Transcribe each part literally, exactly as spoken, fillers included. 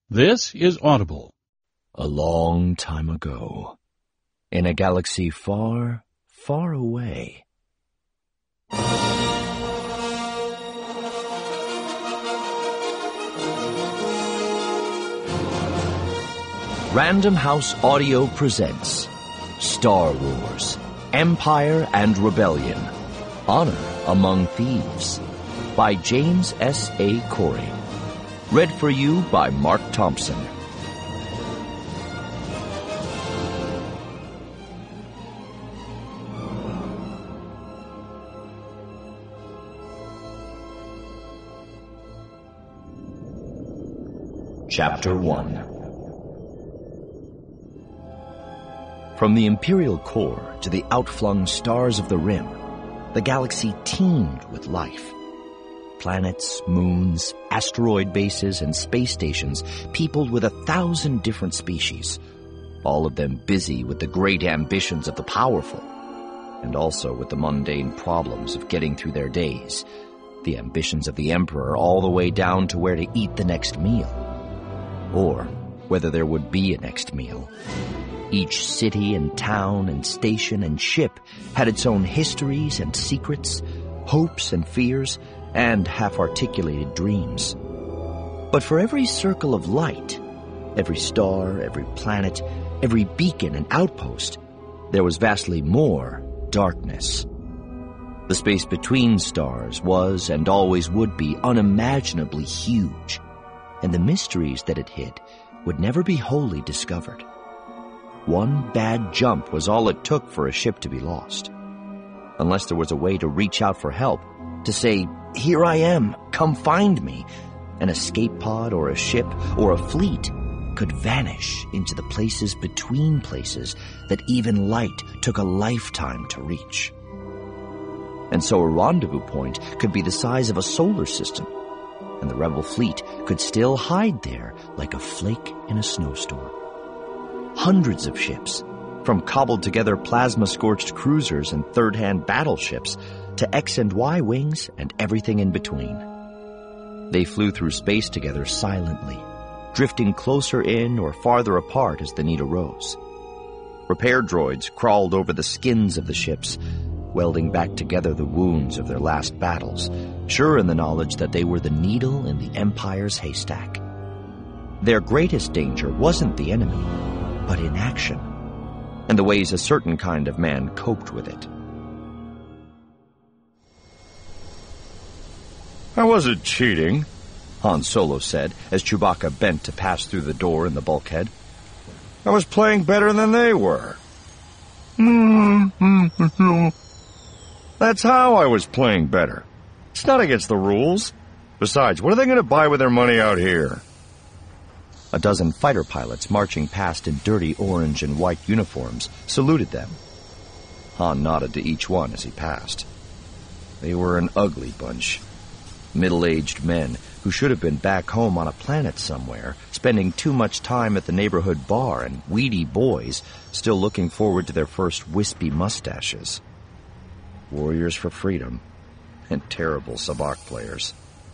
This is Audible. A long time ago, in a galaxy far, far away. Random House Audio presents Star Wars, Empire and Rebellion, Honor Among Thieves, by James S. A. Corey. Read for you by Mark Thompson. Chapter one. From the Imperial core to the outflung stars of the Rim, the galaxy teemed with life. Planets, moons, asteroid bases, and space stations peopled with a thousand different species, all of them busy with the great ambitions of the powerful, and also with the mundane problems of getting through their days, the ambitions of the Emperor all the way down to where to eat the next meal, or whether there would be a next meal. Each city and town and station and ship had its own histories and secrets, hopes and fears, and half-articulated dreams. But for every circle of light, every star, every planet, every beacon and outpost, there was vastly more darkness. The space between stars was and always would be unimaginably huge, and the mysteries that it hid would never be wholly discovered. One bad jump was all it took for a ship to be lost. Unless there was a way to reach out for help, to say, "Here I am, come find me," an escape pod or a ship or a fleet could vanish into the places between places that even light took a lifetime to reach. And so a rendezvous point could be the size of a solar system, and the rebel fleet could still hide there like a flake in a snowstorm. Hundreds of ships, from cobbled-together plasma-scorched cruisers and third-hand battleships to X and Y wings and everything in between. They flew through space together silently, drifting closer in or farther apart as the need arose. Repair droids crawled over the skins of the ships, welding back together the wounds of their last battles, sure in the knowledge that they were the needle in the Empire's haystack. Their greatest danger wasn't the enemy, but inaction, and the ways a certain kind of man coped with it. I wasn't cheating, Han Solo said as Chewbacca bent to pass through the door in the bulkhead. I was playing better than they were. That's how I was playing better. It's not against the rules. Besides, what are they going to buy with their money out here? A dozen fighter pilots marching past in dirty orange and white uniforms saluted them. Han nodded to each one as he passed. They were an ugly bunch. Middle-aged men who should have been back home on a planet somewhere, spending too much time at the neighborhood bar, and weedy boys still looking forward to their first wispy mustaches. Warriors for freedom, and terrible sabacc players.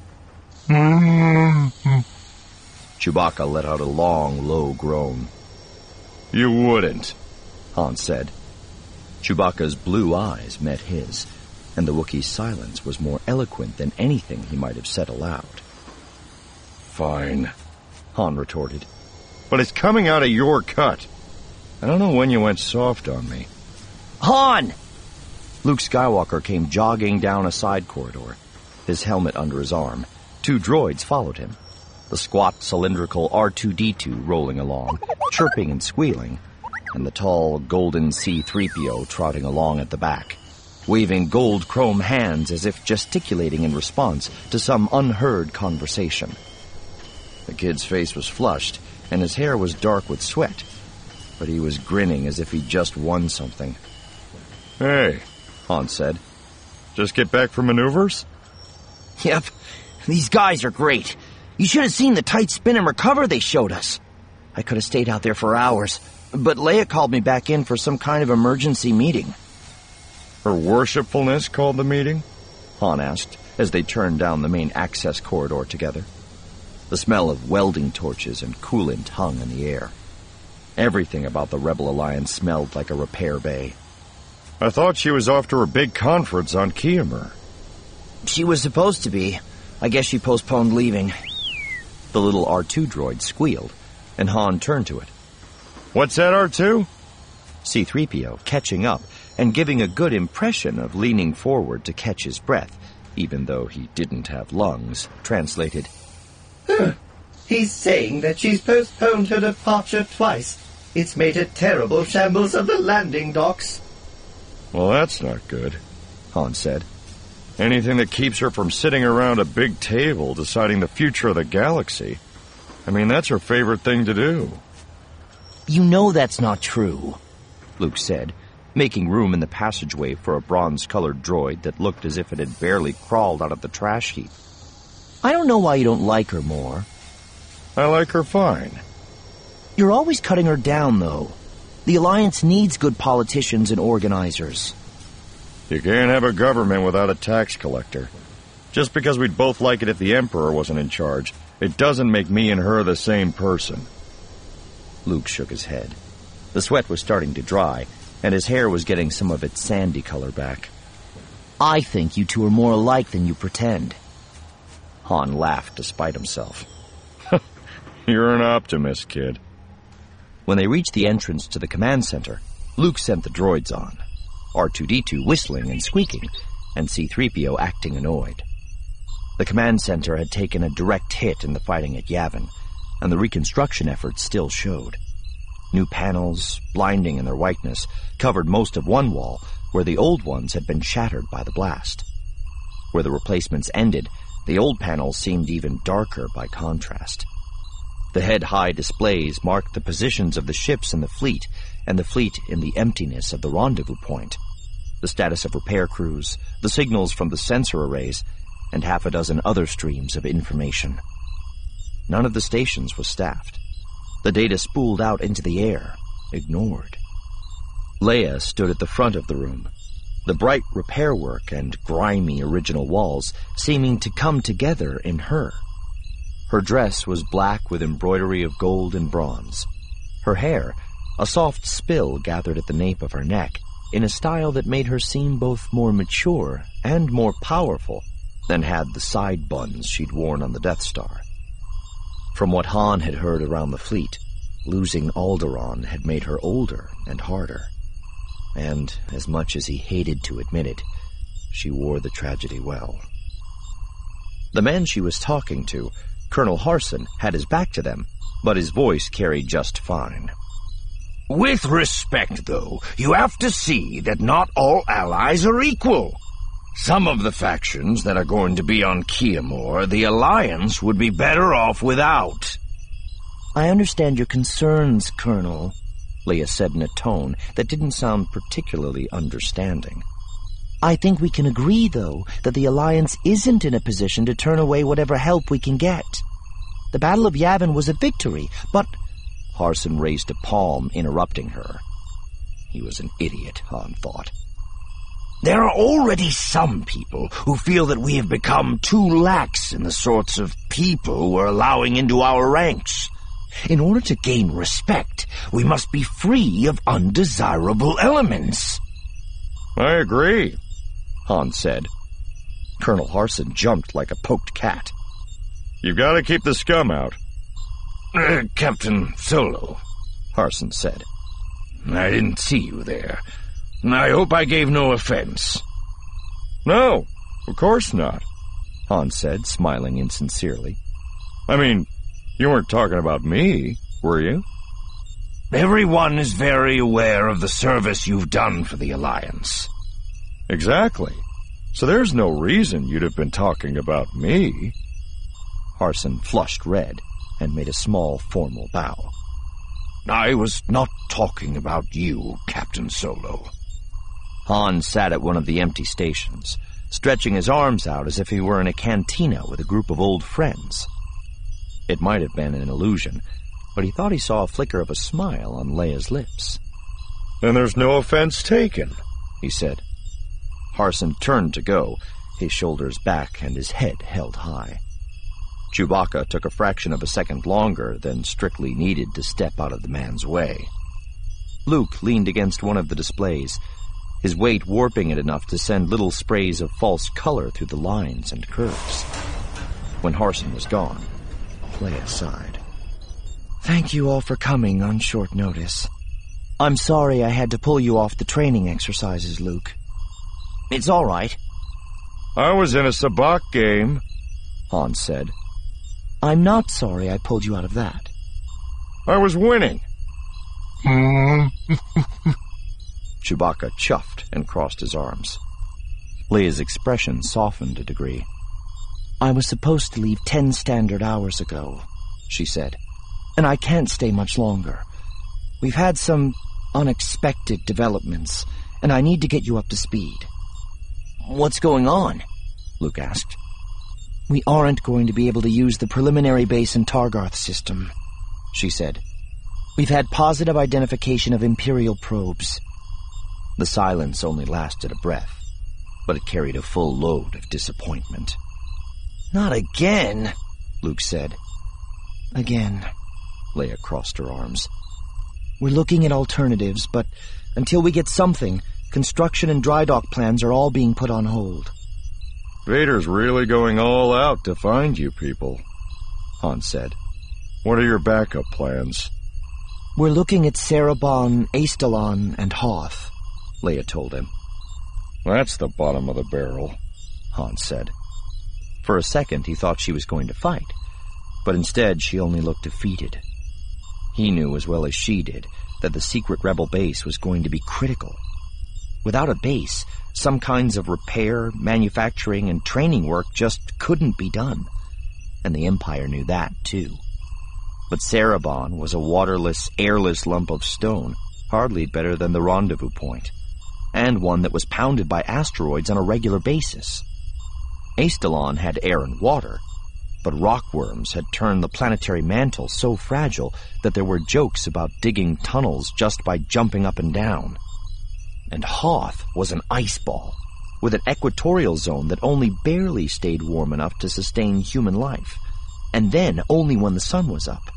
Chewbacca let out a long, low groan. You wouldn't, Han said. Chewbacca's blue eyes met his, and the Wookiee's silence was more eloquent than anything he might have said aloud. Fine, Han retorted. But it's coming out of your cut. I don't know when you went soft on me. Han! Luke Skywalker came jogging down a side corridor, his helmet under his arm. Two droids followed him, the squat, cylindrical R two D two rolling along, chirping and squealing, and the tall, golden C three P O trotting along at the back, waving gold chrome hands as if gesticulating in response to some unheard conversation. The kid's face was flushed, and his hair was dark with sweat, but he was grinning as if he'd just won something. Hey, Han said. Just get back from maneuvers? Yep, these guys are great. You should have seen the tight spin and recover they showed us. I could have stayed out there for hours, but Leia called me back in for some kind of emergency meeting. Her worshipfulness called the meeting? Han asked, as they turned down the main access corridor together. The smell of welding torches and coolant hung in the air. Everything about the Rebel Alliance smelled like a repair bay. I thought she was off to her big conference on Kiamur. She was supposed to be. I guess she postponed leaving. The little R two droid squealed, and Han turned to it. What's that, R two? C three P O, catching up and giving a good impression of leaning forward to catch his breath, even though he didn't have lungs, translated. He's saying that she's postponed her departure twice. It's made a terrible shambles of the landing docks. Well, that's not good, Han said. Anything that keeps her from sitting around a big table deciding the future of the galaxy. I mean, that's her favorite thing to do. You know that's not true, Luke said, making room in the passageway for a bronze-colored droid that looked as if it had barely crawled out of the trash heap. I don't know why you don't like her more. I like her fine. You're always cutting her down, though. The Alliance needs good politicians and organizers. You can't have a government without a tax collector. Just because we'd both like it if the Emperor wasn't in charge, it doesn't make me and her the same person. Luke shook his head. The sweat was starting to dry, and his hair was getting some of its sandy color back. I think you two are more alike than you pretend. Han laughed despite himself. You're an optimist, kid. When they reached the entrance to the command center, Luke sent the droids on, R two D two whistling and squeaking, and C three P O acting annoyed. The command center had taken a direct hit in the fighting at Yavin, and the reconstruction efforts still showed. New panels, blinding in their whiteness, covered most of one wall where the old ones had been shattered by the blast. Where the replacements ended, the old panels seemed even darker by contrast. The head-high displays marked the positions of the ships in the fleet, and the fleet in the emptiness of the rendezvous point. The status of repair crews, the signals from the sensor arrays, and half a dozen other streams of information. None of the stations was staffed. The data spooled out into the air, ignored. Leia stood at the front of the room, the bright repair work and grimy original walls seeming to come together in her. Her dress was black with embroidery of gold and bronze. Her hair, a soft spill gathered at the nape of her neck, in a style that made her seem both more mature and more powerful than had the side buns she'd worn on the Death Star. From what Han had heard around the fleet, losing Alderaan had made her older and harder. And, as much as he hated to admit it, she wore the tragedy well. The man she was talking to, Colonel Harson, had his back to them, but his voice carried just fine. With respect, though, you have to see that not all allies are equal. Some of the factions that are going to be on Kiamur, the Alliance would be better off without. I understand your concerns, Colonel, Leia said in a tone that didn't sound particularly understanding. I think we can agree, though, that the Alliance isn't in a position to turn away whatever help we can get. The Battle of Yavin was a victory, but... Harson raised a palm, interrupting her. He was an idiot, Han thought. There are already some people who feel that we have become too lax in the sorts of people we're allowing into our ranks. In order to gain respect, we must be free of undesirable elements. I agree, Han said. Colonel Harson jumped like a poked cat. You've got to keep the scum out. Uh, Captain Solo, Harson said. I didn't see you there. I hope I gave no offense. No, of course not, Han said, smiling insincerely. I mean, you weren't talking about me, were you? Everyone is very aware of the service you've done for the Alliance. Exactly. So there's no reason you'd have been talking about me. Harson flushed red and made a small, formal bow. I was not talking about you, Captain Solo. Han sat at one of the empty stations, stretching his arms out as if he were in a cantina with a group of old friends. It might have been an illusion, but he thought he saw a flicker of a smile on Leia's lips. Then there's no offense taken, he said. Harson turned to go, his shoulders back and his head held high. Chewbacca took a fraction of a second longer than strictly needed to step out of the man's way. Luke leaned against one of the displays, his weight warping it enough to send little sprays of false color through the lines and curves. When Harson was gone, Leia sighed. Thank you all for coming on short notice. I'm sorry I had to pull you off the training exercises, Luke. It's all right. I was in a sabacc game, Han said. I'm not sorry I pulled you out of that. I was winning. Chewbacca chuffed and crossed his arms. Leia's expression softened a degree. I was supposed to leave ten standard hours ago, she said, and I can't stay much longer. We've had some unexpected developments, and I need to get you up to speed. What's going on? Luke asked. We aren't going to be able to use the preliminary base in Targarth system, she said. We've had positive identification of Imperial probes. The silence only lasted a breath, but it carried a full load of disappointment. Not again, Luke said. Again. Leia crossed her arms. We're looking at alternatives, but until we get something, construction and dry dock plans are all being put on hold. Vader's really going all out to find you people, Han said. What are your backup plans? We're looking at Cerebon, Astalon, and Hoth, Leia told him. That's the bottom of the barrel, Han said. For a second he thought she was going to fight, but instead she only looked defeated. He knew as well as she did that the secret rebel base was going to be critical. Without a base, some kinds of repair, manufacturing, and training work just couldn't be done. And the Empire knew that, too. But Cerebon was a waterless, airless lump of stone, hardly better than the rendezvous point, and one that was pounded by asteroids on a regular basis. Astalon had air and water, but rockworms had turned the planetary mantle so fragile that there were jokes about digging tunnels just by jumping up and down. And Hoth was an ice ball, with an equatorial zone that only barely stayed warm enough to sustain human life, and then only when the sun was up.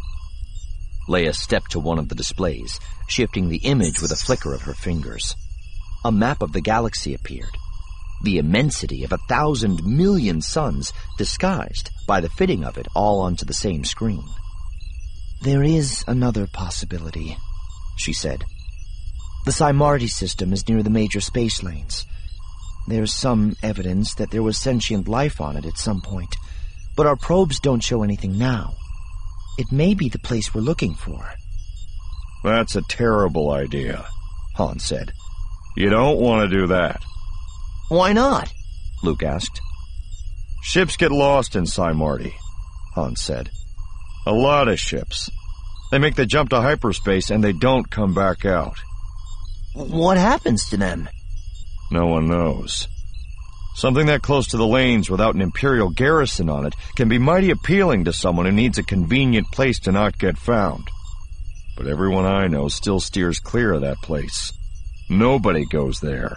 Leia stepped to one of the displays, shifting the image with a flicker of her fingers. A map of the galaxy appeared, the immensity of a thousand million suns disguised by the fitting of it all onto the same screen. There is another possibility, she said. The Symarti system is near the major space lanes. There's some evidence that there was sentient life on it at some point, but our probes don't show anything now. It may be the place we're looking for. That's a terrible idea, Han said. You don't want to do that. Why not? Luke asked. Ships get lost in Symarti, Han said. A lot of ships. They make the jump to hyperspace and they don't come back out. What happens to them? No one knows. Something that close to the lanes without an Imperial garrison on it can be mighty appealing to someone who needs a convenient place to not get found. But everyone I know still steers clear of that place. Nobody goes there.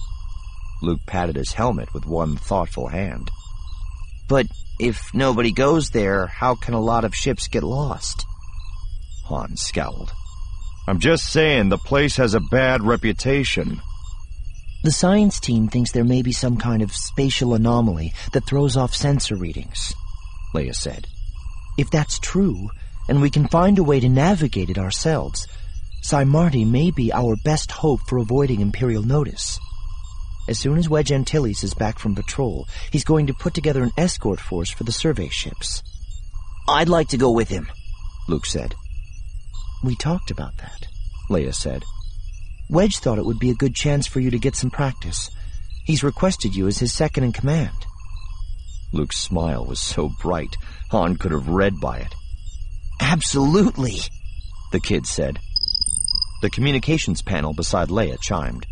Luke patted his helmet with one thoughtful hand. But if nobody goes there, how can a lot of ships get lost? Han scowled. I'm just saying the place has a bad reputation. The science team thinks there may be some kind of spatial anomaly that throws off sensor readings, Leia said. If that's true, and we can find a way to navigate it ourselves, Symarti may be our best hope for avoiding Imperial notice. As soon as Wedge Antilles is back from patrol, he's going to put together an escort force for the survey ships. I'd like to go with him, Luke said. We talked about that, Leia said. Wedge thought it would be a good chance for you to get some practice. He's requested you as his second in command. Luke's smile was so bright, Han could have read by it. Absolutely, the kid said. The communications panel beside Leia chimed.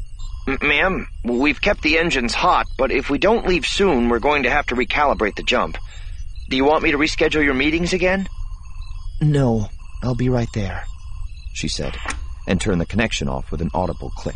Ma'am, we've kept the engines hot, but if we don't leave soon, we're going to have to recalibrate the jump. Do you want me to reschedule your meetings again? No, I'll be right there, she said, and turned the connection off with an audible click.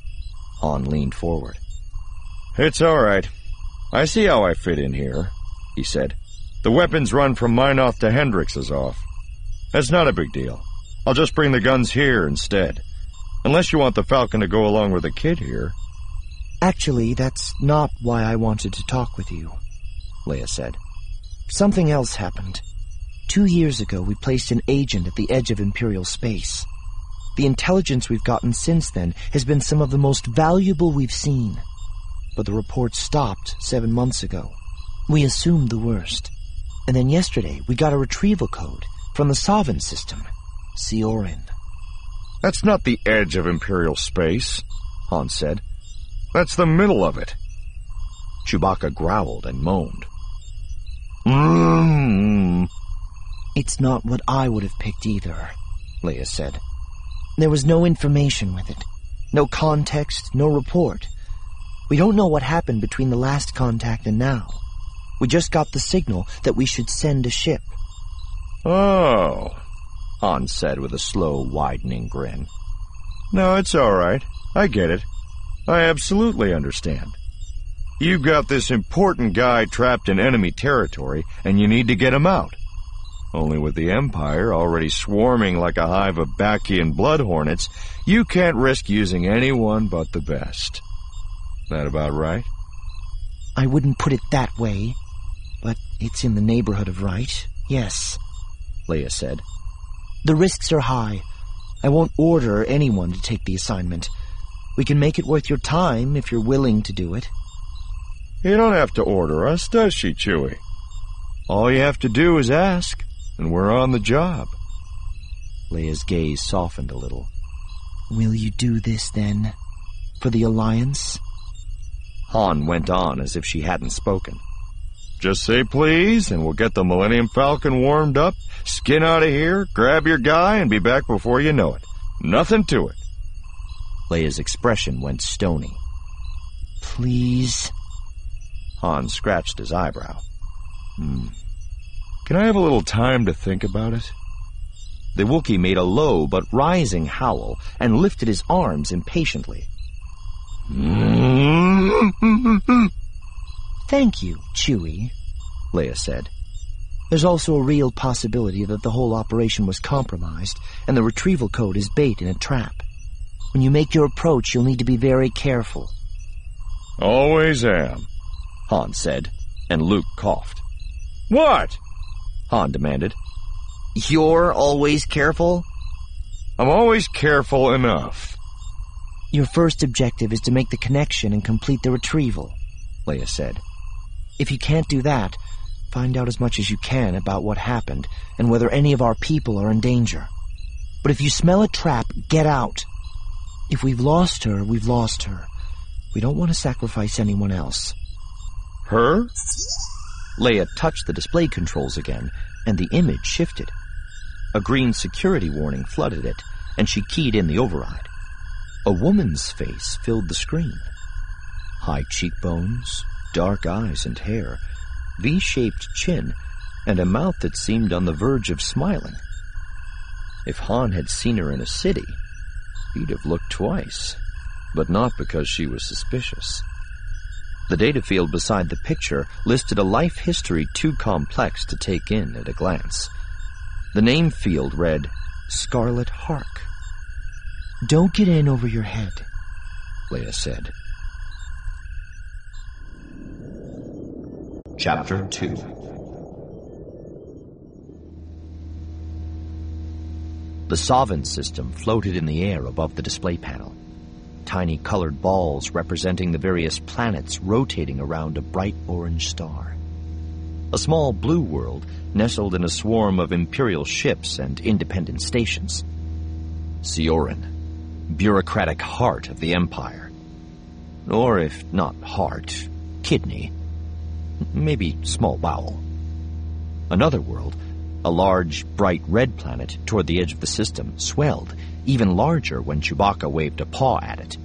Han leaned forward. It's all right. I see how I fit in here, he said. The weapons run from Minoth to Hendrix is off. That's not a big deal. I'll just bring the guns here instead. Unless you want the Falcon to go along with the kid here. Actually, that's not why I wanted to talk with you, Leia said. Something else happened. Two years ago, we placed an agent at the edge of Imperial space. The intelligence we've gotten since then has been some of the most valuable we've seen. But the report stopped seven months ago. We assumed the worst. And then yesterday, we got a retrieval code from the Sovereign system, Siorin. That's not the edge of Imperial space, Han said. That's the middle of it. Chewbacca growled and moaned. Mmm. It's not what I would have picked either, Leia said. There was no information with it. No context, no report. We don't know what happened between the last contact and now. We just got the signal that we should send a ship. Oh, Han said with a slow, widening grin. No, it's all right. I get it. I absolutely understand. You've got this important guy trapped in enemy territory, and you need to get him out. Only with the Empire already swarming like a hive of Bakian blood hornets, you can't risk using anyone but the best. That about right? I wouldn't put it that way, but it's in the neighborhood of right, yes, Leia said. The risks are high. I won't order anyone to take the assignment. We can make it worth your time if you're willing to do it. You don't have to order us, does she, Chewie? All you have to do is ask, and we're on the job. Leia's gaze softened a little. Will you do this, then? For the Alliance? Han went on as if she hadn't spoken. Just say please, and we'll get the Millennium Falcon warmed up, skin out of here, grab your guy, and be back before you know it. Nothing to it. Leia's expression went stony. Please? Han scratched his eyebrow. Hmm. Can I have a little time to think about it? The Wookiee made a low but rising howl and lifted his arms impatiently. Thank you, Chewie, Leia said. There's also a real possibility that the whole operation was compromised, and the retrieval code is bait in a trap. When you make your approach, you'll need to be very careful. Always am, Han said, and Luke coughed. What? Han demanded. You're always careful? I'm always careful enough. Your first objective is to make the connection and complete the retrieval, Leia said. If you can't do that, find out as much as you can about what happened and whether any of our people are in danger. But if you smell a trap, get out. If we've lost her, we've lost her. We don't want to sacrifice anyone else. Her? Leia touched the display controls again, and the image shifted. A green security warning flooded it, and she keyed in the override. A woman's face filled the screen. High cheekbones, dark eyes and hair, V-shaped chin, and a mouth that seemed on the verge of smiling. If Han had seen her in a city, he'd have looked twice, but not because she was suspicious. The data field beside the picture listed a life history too complex to take in at a glance. The name field read, Scarlet Hark. Don't get in over your head, Leia said. Chapter two. The Sovereign system floated in the air above the display panel. Tiny colored balls representing the various planets rotating around a bright orange star. A small blue world nestled in a swarm of Imperial ships and independent stations. Siorin, bureaucratic heart of the Empire. Or if not heart, kidney. Maybe small bowel. Another world, a large, bright red planet toward the edge of the system, swelled, even larger when Chewbacca waved a paw at it.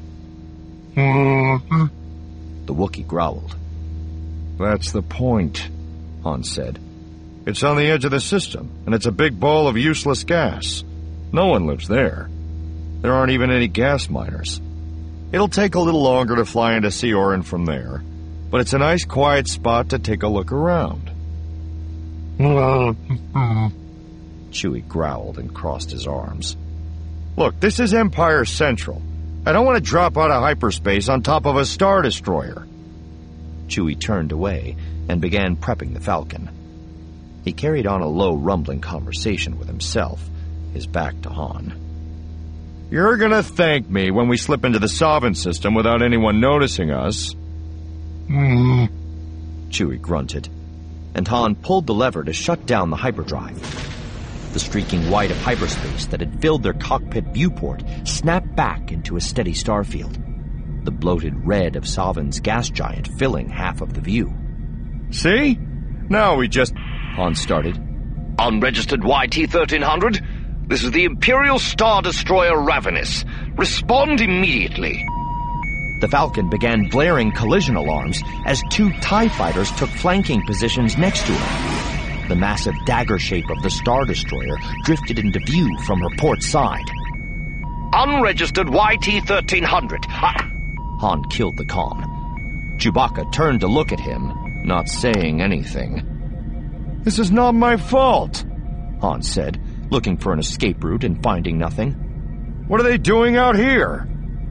The Wookiee growled. That's the point, Han said. It's on the edge of the system, and it's a big ball of useless gas. No one lives there. There aren't even any gas miners. It'll take a little longer to fly into Siorin from there, but it's a nice quiet spot to take a look around. Chewie growled and crossed his arms. Look, this is Empire Central. I don't want to drop out of hyperspace on top of a Star Destroyer. Chewie turned away and began prepping the Falcon. He carried on a low, rumbling conversation with himself, his back to Han. You're gonna thank me when we slip into the Sovereign system without anyone noticing us. Mm. Chewie grunted, and Han pulled the lever to shut down the hyperdrive. The streaking white of hyperspace that had filled their cockpit viewport snapped back into a steady starfield, the bloated red of Sovereign's gas giant filling half of the view. See? Now we just... Han started. Unregistered Y T thirteen hundred? This is the Imperial Star Destroyer Ravenous. Respond immediately. The Falcon began blaring collision alarms as two TIE fighters took flanking positions next to her. The massive dagger shape of the Star Destroyer drifted into view from her port side. Unregistered Y T thirteen hundred. I... Han killed the comm. Chewbacca turned to look at him, not saying anything. This is not my fault, Han said, looking for an escape route and finding nothing. What are they doing out here?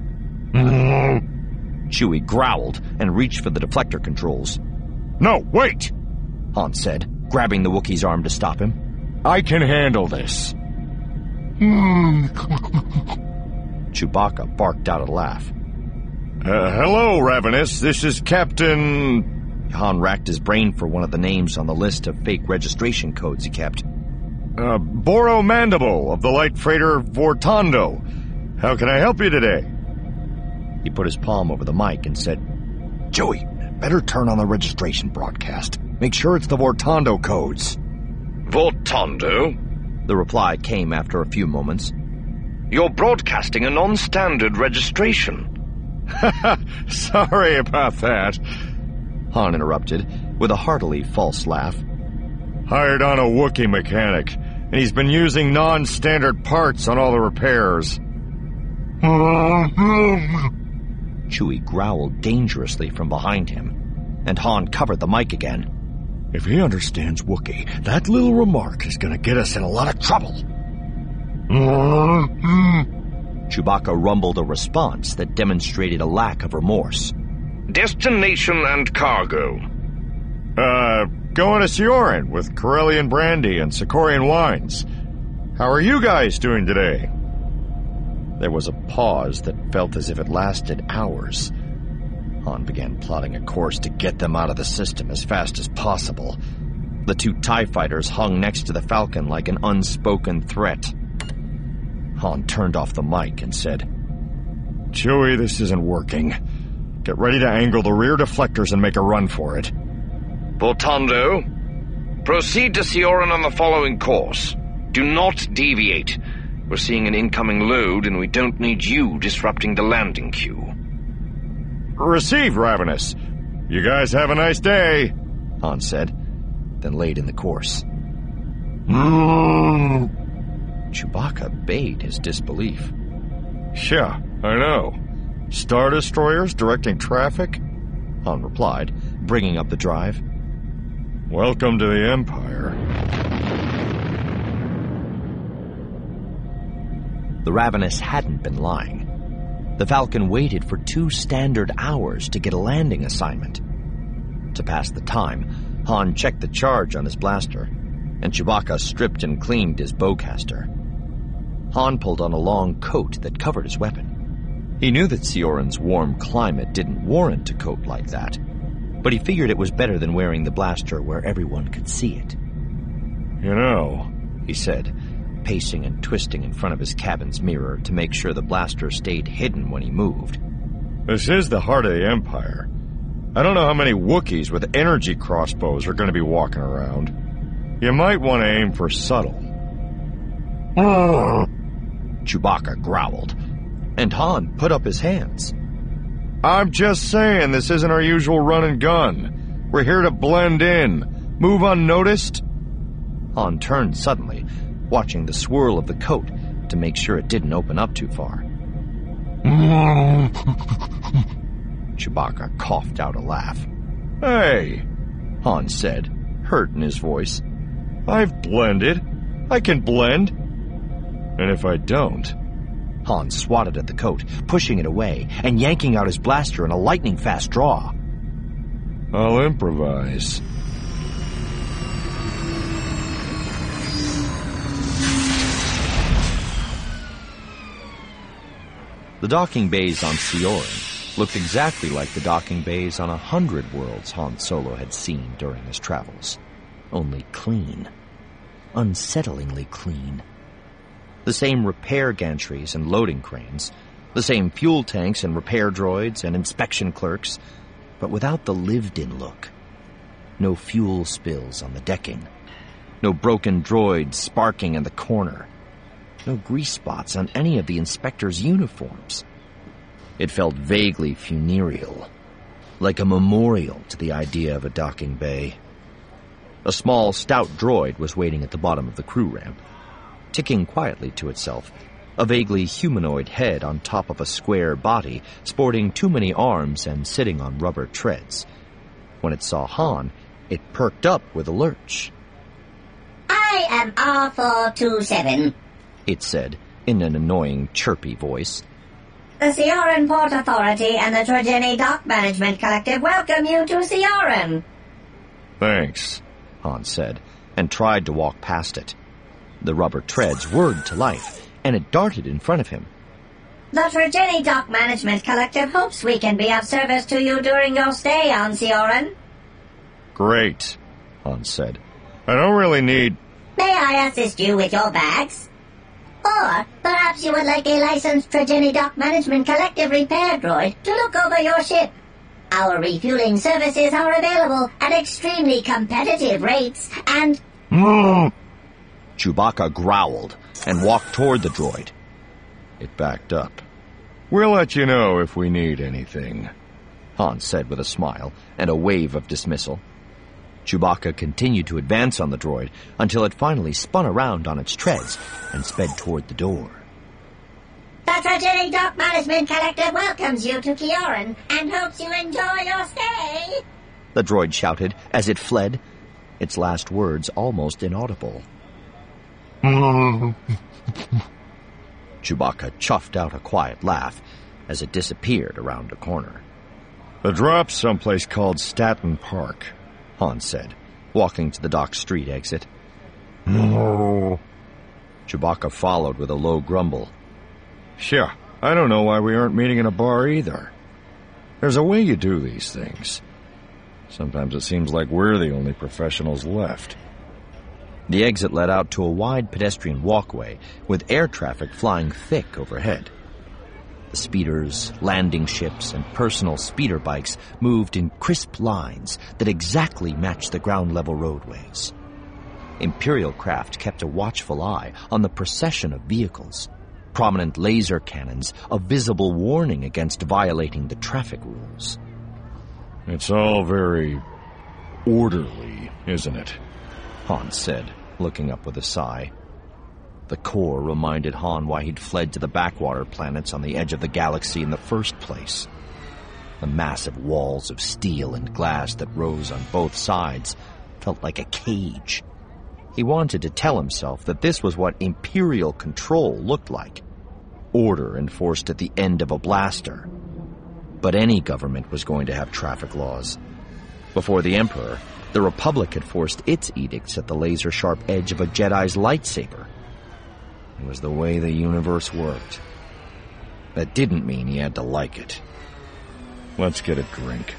Chewie growled and reached for the deflector controls. No, wait! Han said, grabbing the Wookiee's arm to stop him. I can handle this. Chewbacca barked out a laugh. Uh, hello, Ravenous. This is Captain... Han racked his brain for one of the names on the list of fake registration codes he kept. Uh, Boro Mandible of the light freighter Vortando. How can I help you today? He put his palm over the mic and said, Chewie, better turn on the registration broadcast. Make sure it's the Vortando codes. Vortando? The reply came after a few moments. You're broadcasting a non-standard registration. Sorry about that. Han interrupted, with a heartily false laugh. Hired on a Wookiee mechanic, and he's been using non-standard parts on all the repairs. Chewie growled dangerously from behind him, and Han covered the mic again. If he understands Wookiee, that little remark is going to get us in a lot of trouble. Chewbacca rumbled a response that demonstrated a lack of remorse. Destination and cargo. Uh, going to Sioran with Corellian brandy and Sicorian wines. How are you guys doing today? There was a pause that felt as if it lasted hours. Han began plotting a course to get them out of the system as fast as possible. The two TIE fighters hung next to the Falcon like an unspoken threat. Han turned off the mic and said, Chewie, this isn't working. Get ready to angle the rear deflectors and make a run for it. Vortando, proceed to Sioran on the following course. Do not deviate. We're seeing an incoming load, and we don't need you disrupting the landing queue. Received, Ravenous. You guys have a nice day, Han said, then laid in the course. Chewbacca bayed his disbelief. Yeah, I know. Star Destroyers directing traffic? Han replied, bringing up the drive. Welcome to the Empire. The Ravenous hadn't been lying. The Falcon waited for two standard hours to get a landing assignment. To pass the time, Han checked the charge on his blaster, and Chewbacca stripped and cleaned his bowcaster. Han pulled on a long coat that covered his weapon. He knew that Sioran's warm climate didn't warrant a coat like that, but he figured it was better than wearing the blaster where everyone could see it. You know, he said, pacing and twisting in front of his cabin's mirror to make sure the blaster stayed hidden when he moved. This is the heart of the Empire. I don't know how many Wookiees with energy crossbows are going to be walking around. You might want to aim for subtle. Chewbacca growled, and Han put up his hands. I'm just saying, this isn't our usual run and gun. We're here to blend in. Move unnoticed. Han turned suddenly, watching the swirl of the coat to make sure it didn't open up too far. Chewbacca coughed out a laugh. Hey, Han said, hurt in his voice. I've blended. I can blend. And if I don't... Han swatted at the coat, pushing it away, and yanking out his blaster in a lightning-fast draw. I'll improvise. The docking bays on Sioran looked exactly like the docking bays on a hundred worlds Han Solo had seen during his travels. Only clean. Unsettlingly clean. The same repair gantries and loading cranes, the same fuel tanks and repair droids and inspection clerks, but without the lived-in look. No fuel spills on the decking. No broken droids sparking in the corner. No grease spots on any of the inspectors' uniforms. It felt vaguely funereal, like a memorial to the idea of a docking bay. A small, stout droid was waiting at the bottom of the crew ramp, ticking quietly to itself, a vaguely humanoid head on top of a square body, sporting too many arms and sitting on rubber treads. When it saw Han, it perked up with a lurch. I am R four two seven, it said, in an annoying, chirpy voice. The Sioran Port Authority and the Trojeni Dock Management Collective welcome you to Sioran. Thanks, Han said, and tried to walk past it. The rubber treads whirred to life, and it darted in front of him. The Trojeni Dock Management Collective hopes we can be of service to you during your stay on Sioran. Great, Han said. I don't really need... May I assist you with your bags? Or perhaps you would like a licensed Trojeni Dock Management Collective repair droid to look over your ship. Our refueling services are available at extremely competitive rates, and... Mm. Chewbacca growled and walked toward the droid. It backed up. We'll let you know if we need anything, Han said with a smile and a wave of dismissal. Chewbacca continued to advance on the droid until it finally spun around on its treads and sped toward the door. The Trojeni Dock Management Collective welcomes you to Sioran and hopes you enjoy your stay, the droid shouted as it fled, its last words almost inaudible. Chewbacca chuffed out a quiet laugh as it disappeared around a corner. The drop's someplace called Staten Park, Han said, walking to the dock street exit. No. Chewbacca followed with a low grumble. Sure, I don't know why we aren't meeting in a bar either. There's a way you do these things. Sometimes it seems like we're the only professionals left. The exit led out to a wide pedestrian walkway with air traffic flying thick overhead. The speeders, landing ships, and personal speeder bikes moved in crisp lines that exactly matched the ground-level roadways. Imperial craft kept a watchful eye on the procession of vehicles, prominent laser cannons a visible warning against violating the traffic rules. It's all very orderly, isn't it? Han said, looking up with a sigh. The core reminded Han why he'd fled to the backwater planets on the edge of the galaxy in the first place. The massive walls of steel and glass that rose on both sides felt like a cage. He wanted to tell himself that this was what Imperial control looked like. Order enforced at the end of a blaster. But any government was going to have traffic laws. Before the Emperor, the Republic had forced its edicts at the laser-sharp edge of a Jedi's lightsaber. It was the way the universe worked. That didn't mean he had to like it. Let's get a drink.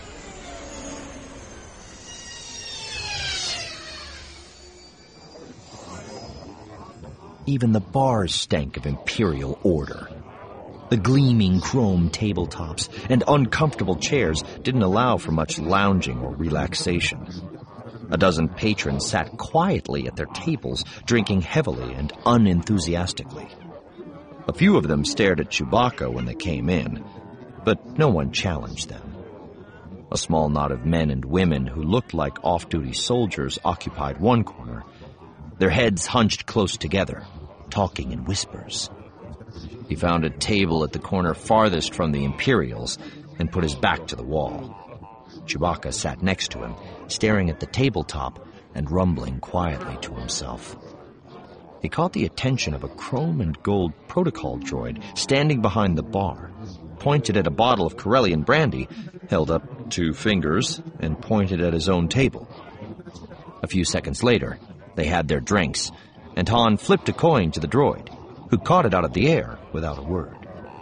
Even the bars stank of Imperial order. The gleaming chrome tabletops and uncomfortable chairs didn't allow for much lounging or relaxation. A dozen patrons sat quietly at their tables, drinking heavily and unenthusiastically. A few of them stared at Chewbacca when they came in, but no one challenged them. A small knot of men and women who looked like off-duty soldiers occupied one corner, their heads hunched close together, talking in whispers. He found a table at the corner farthest from the Imperials and put his back to the wall. Chewbacca sat next to him, staring at the tabletop and rumbling quietly to himself. He caught the attention of a chrome and gold protocol droid standing behind the bar, pointed at a bottle of Corellian brandy, held up two fingers, and pointed at his own table. A few seconds later, they had their drinks, and Han flipped a coin to the droid, who caught it out of the air without a word.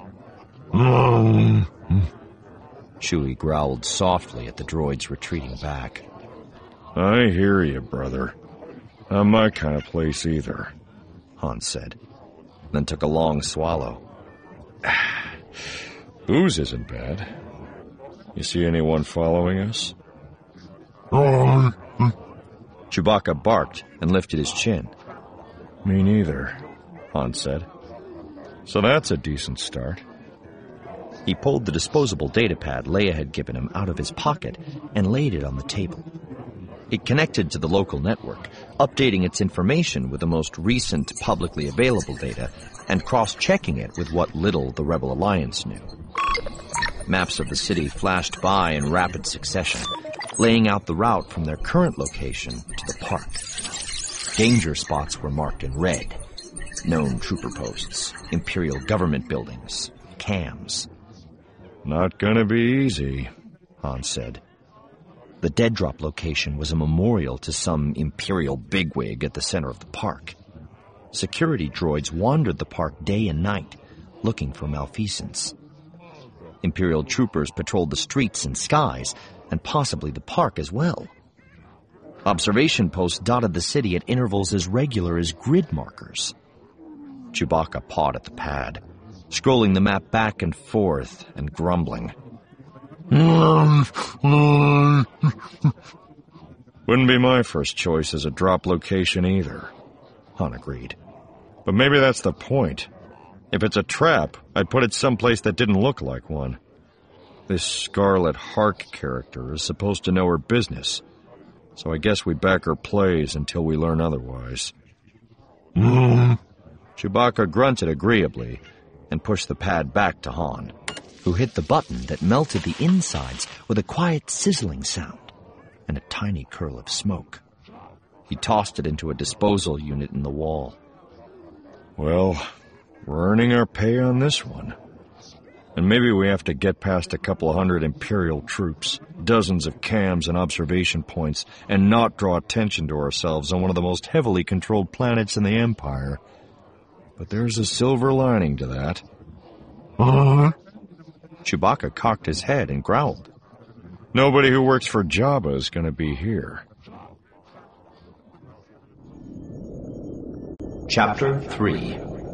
Chewie growled softly at the droid's retreating back. I hear you, brother. Not my kind of place either, Han said, then took a long swallow. Booze isn't bad. You see anyone following us? Chewbacca barked and lifted his chin. Me neither, Han said. So that's a decent start. He pulled the disposable datapad Leia had given him out of his pocket and laid it on the table. It connected to the local network, updating its information with the most recent publicly available data and cross-checking it with what little the Rebel Alliance knew. Maps of the city flashed by in rapid succession, laying out the route from their current location to the park. Danger spots were marked in red. Known trooper posts, Imperial government buildings, cams. Not gonna be easy, Han said. The dead drop location was a memorial to some Imperial bigwig at the center of the park. Security droids wandered the park day and night, looking for malfeasance. Imperial troopers patrolled the streets and skies, and possibly the park as well. Observation posts dotted the city at intervals as regular as grid markers. Chewbacca pawed at the pad, scrolling the map back and forth and grumbling. Wouldn't be my first choice as a drop location either, Han agreed. But maybe that's the point. If it's a trap, I'd put it someplace that didn't look like one. This Scarlet Hark character is supposed to know her business, so I guess we back her plays until we learn otherwise. Chewbacca grunted agreeably and pushed the pad back to Han, who hit the button that melted the insides with a quiet sizzling sound and a tiny curl of smoke. He tossed it into a disposal unit in the wall. Well, we're earning our pay on this one. And maybe we have to get past a couple of hundred Imperial troops, dozens of cams and observation points, and not draw attention to ourselves on one of the most heavily controlled planets in the Empire. But there's a silver lining to that. Uh-huh. Chewbacca cocked his head and growled. Nobody who works for Jabba is going to be here. Chapter three.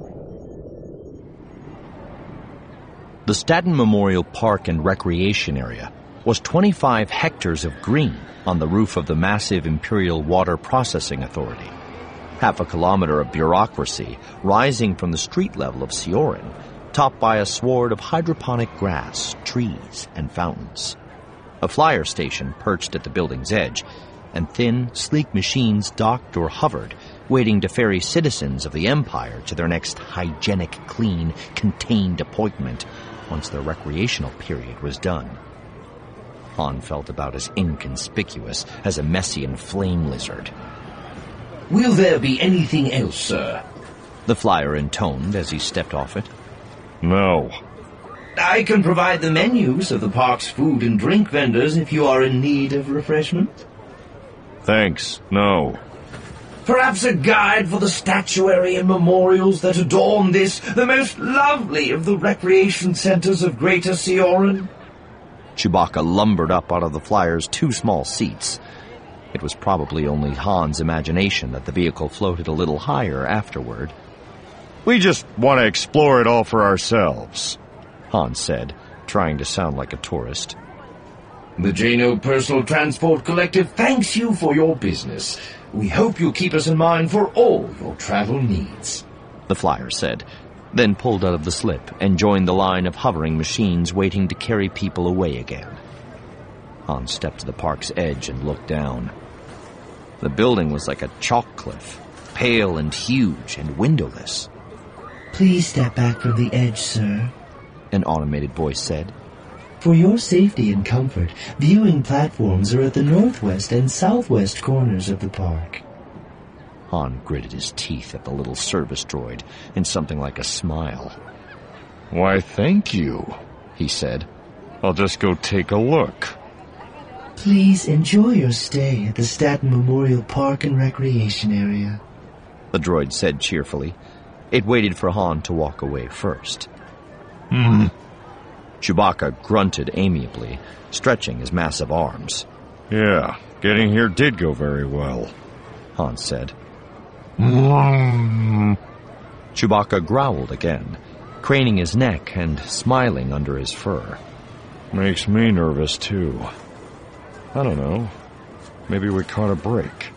The Staten Memorial Park and Recreation Area was twenty-five hectares of green on the roof of the massive Imperial Water Processing Authority. Half a kilometer of bureaucracy rising from the street level of Sioran, topped by a sward of hydroponic grass, trees, and fountains. A flyer station perched at the building's edge, and thin, sleek machines docked or hovered, waiting to ferry citizens of the Empire to their next hygienic, clean, contained appointment once their recreational period was done. Han felt about as inconspicuous as a Messian flame lizard. Will there be anything else, sir? The flyer intoned as he stepped off it. No. I can provide the menus of the park's food and drink vendors if you are in need of refreshment. Thanks, no. Perhaps a guide for the statuary and memorials that adorn this, the most lovely of the recreation centers of Greater Sioran? Chewbacca lumbered up out of the flyer's two small seats. It was probably only Han's imagination that the vehicle floated a little higher afterward. We just want to explore it all for ourselves, Han said, trying to sound like a tourist. The Jano Personal Transport Collective thanks you for your business. We hope you'll keep us in mind for all your travel needs, the flyer said, then pulled out of the slip and joined the line of hovering machines waiting to carry people away again. Han stepped to the park's edge and looked down. The building was like a chalk cliff, pale and huge and windowless. Please step back from the edge, sir, an automated voice said. For your safety and comfort, viewing platforms are at the northwest and southwest corners of the park. Han gritted his teeth at the little service droid in something like a smile. Why, thank you, he said. I'll just go take a look. Please enjoy your stay at the Staten Memorial Park and Recreation Area, the droid said cheerfully. It waited for Han to walk away first. Hmm. Chewbacca grunted amiably, stretching his massive arms. Yeah, getting here did go very well, Han said. Mm. Chewbacca growled again, craning his neck and smiling under his fur. Makes me nervous, too. I don't know. Maybe we caught a break.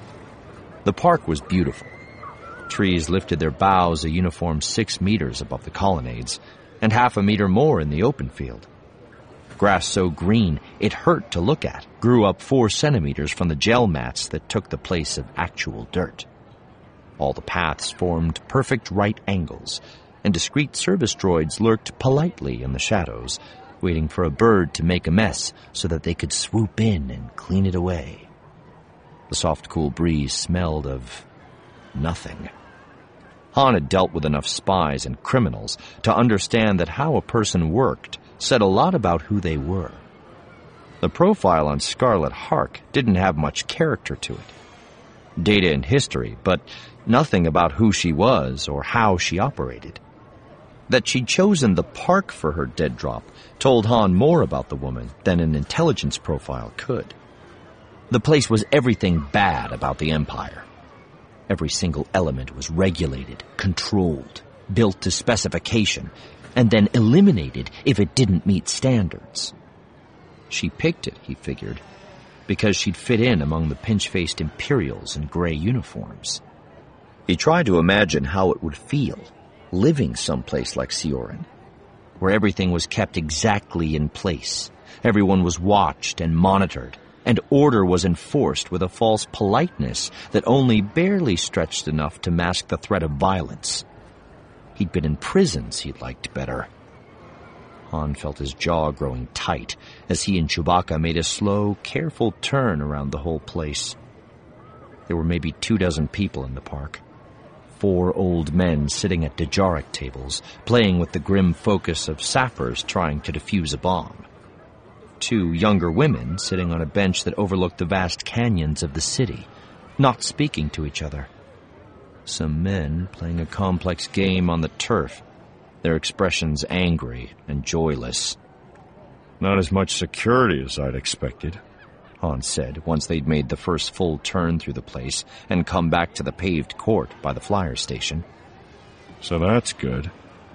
The park was beautiful. Trees lifted their boughs a uniform six meters above the colonnades, and half a meter more in the open field. Grass so green it hurt to look at grew up four centimeters from the gel mats that took the place of actual dirt. All the paths formed perfect right angles, and discreet service droids lurked politely in the shadows, waiting for a bird to make a mess so that they could swoop in and clean it away. The soft, cool breeze smelled of nothing. Han had dealt with enough spies and criminals to understand that how a person worked said a lot about who they were. The profile on Scarlet Hark didn't have much character to it. Data and history, but nothing about who she was or how she operated. That she'd chosen the park for her dead drop told Han more about the woman than an intelligence profile could. The place was everything bad about the Empire. Every single element was regulated, controlled, built to specification, and then eliminated if it didn't meet standards. She picked it, he figured, because she'd fit in among the pinch-faced Imperials in gray uniforms. He tried to imagine how it would feel, living someplace like Sioran, where everything was kept exactly in place, everyone was watched and monitored, and order was enforced with a false politeness that only barely stretched enough to mask the threat of violence. He'd been in prisons he'd liked better. Han felt his jaw growing tight as he and Chewbacca made a slow, careful turn around the whole place. There were maybe two dozen people in the park. Four old men sitting at Dejarik tables, playing with the grim focus of sappers trying to defuse a bomb. Two younger women sitting on a bench that overlooked the vast canyons of the city, not speaking to each other. Some men playing a complex game on the turf, their expressions angry and joyless. Not as much security as I'd expected, Han said once they'd made the first full turn through the place and come back to the paved court by the flyer station. So that's good.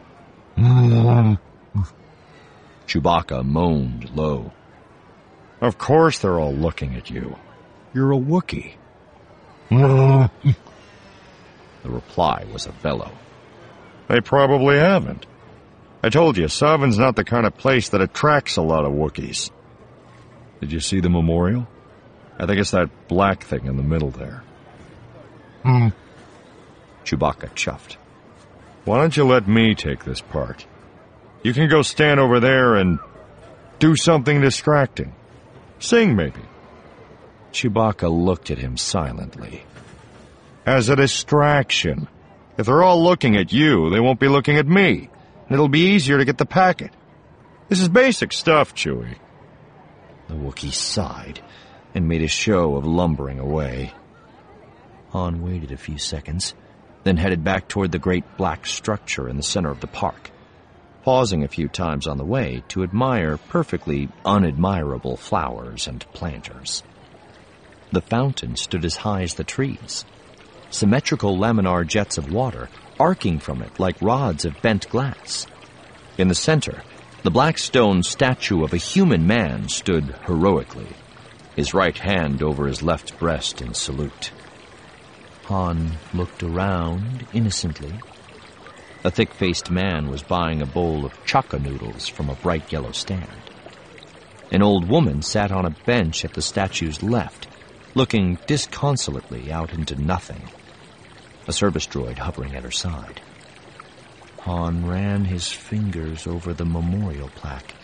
Chewbacca moaned low. Of course they're all looking at you. You're a Wookiee. The reply was a bellow. They probably haven't. I told you, Savin's not the kind of place that attracts a lot of Wookiees. Did you see the memorial? I think it's that black thing in the middle there. Hmm. Chewbacca chuffed. Why don't you let me take this part? You can go stand over there and do something distracting. Sing, maybe. Chewbacca looked at him silently. As a distraction. If they're all looking at you, they won't be looking at me. And it'll be easier to get the packet. This is basic stuff, Chewie. The Wookiee sighed and made a show of lumbering away. Han waited a few seconds, then headed back toward the great black structure in the center of the park, pausing a few times on the way to admire perfectly unadmirable flowers and planters. The fountain stood as high as the trees, symmetrical laminar jets of water arcing from it like rods of bent glass. In the center, the black stone statue of a human man stood heroically, his right hand over his left breast in salute. Han looked around innocently. A thick-faced man was buying a bowl of chaka noodles from a bright yellow stand. An old woman sat on a bench at the statue's left, looking disconsolately out into nothing, a service droid hovering at her side. Han ran his fingers over the memorial plaque,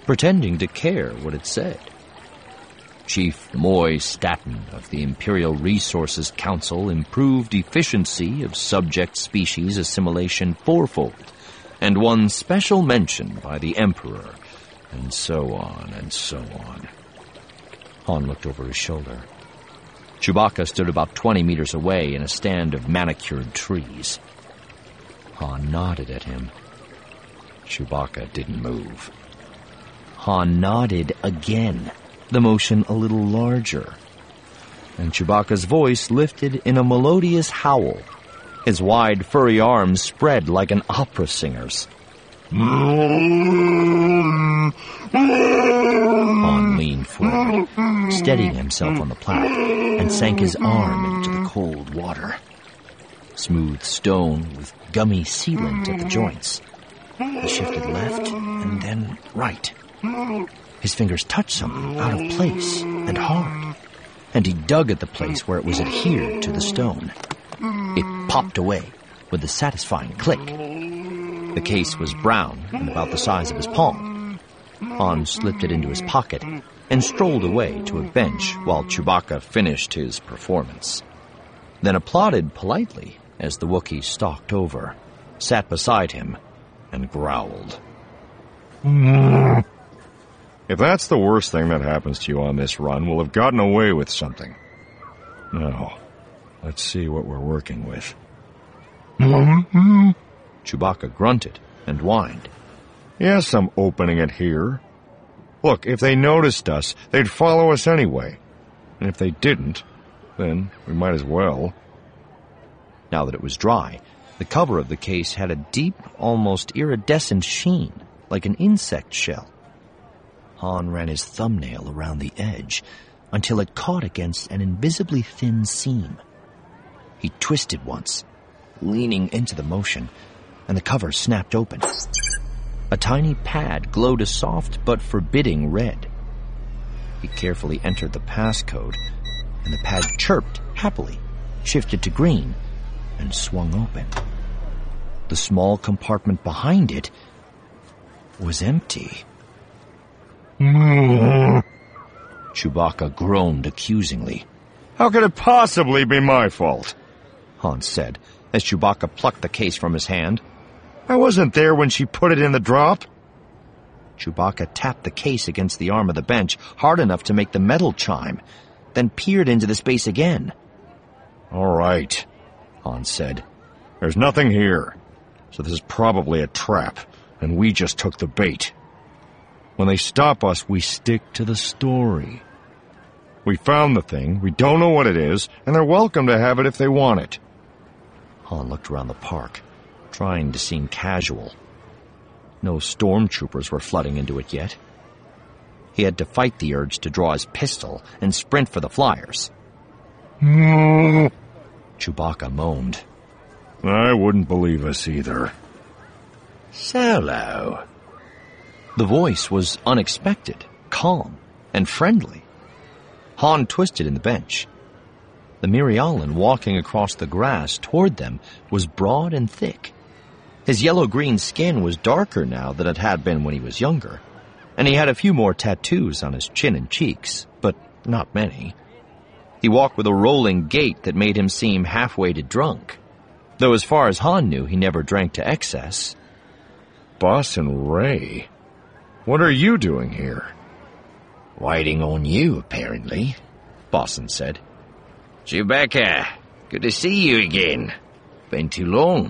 pretending to care what it said. Chief Moy Staton of the Imperial Resources Council improved efficiency of subject species assimilation fourfold, and won special mention by the Emperor, and so on and so on. Han looked over his shoulder. Chewbacca stood about twenty meters away in a stand of manicured trees. Han nodded at him. Chewbacca didn't move. Han nodded again, the motion a little larger. And Chewbacca's voice lifted in a melodious howl. His wide, furry arms spread like an opera singer's. Han leaned forward, steadying himself on the plat, and sank his arm into the cold water. Smooth stone with gummy sealant at the joints. He shifted left and then right. His fingers touched something out of place and hard, and he dug at the place where it was adhered to the stone. It popped away with a satisfying click. The case was brown and about the size of his palm. Han slipped it into his pocket and strolled away to a bench while Chewbacca finished his performance. Then applauded politely as the Wookiee stalked over, sat beside him, and growled. If that's the worst thing that happens to you on this run, we'll have gotten away with something. Now, let's see what we're working with. Chewbacca grunted and whined. Yes, I'm opening it here. Look, if they noticed us, they'd follow us anyway. And if they didn't, then we might as well. Now that it was dry, the cover of the case had a deep, almost iridescent sheen, like an insect shell. Han ran his thumbnail around the edge until it caught against an invisibly thin seam. He twisted once, leaning into the motion, and the cover snapped open. A tiny pad glowed a soft but forbidding red. He carefully entered the passcode, and the pad chirped happily, shifted to green, and swung open. The small compartment behind it was empty. Chewbacca groaned accusingly. How could it possibly be my fault? Han said, as Chewbacca plucked the case from his hand. I wasn't there when she put it in the drop. Chewbacca tapped the case against the arm of the bench hard enough to make the metal chime, then peered into the space again. All right, Han said. There's nothing here, so this is probably a trap, and we just took the bait. When they stop us, we stick to the story. We found the thing, we don't know what it is, and they're welcome to have it if they want it. Han looked around the park, trying to seem casual. No stormtroopers were flooding into it yet. He had to fight the urge to draw his pistol and sprint for the flyers. Chewbacca moaned. I wouldn't believe us either. Solo. The voice was unexpected, calm, and friendly. Han twisted in the bench. The Mirialan walking across the grass toward them was broad and thick. His yellow-green skin was darker now than it had been when he was younger, and he had a few more tattoos on his chin and cheeks, but not many. He walked with a rolling gait that made him seem halfway to drunk, though as far as Han knew, he never drank to excess. Bosun Ray, what are you doing here? Waiting on you, apparently, Bosun said. Chewbacca, good to see you again. Been too long.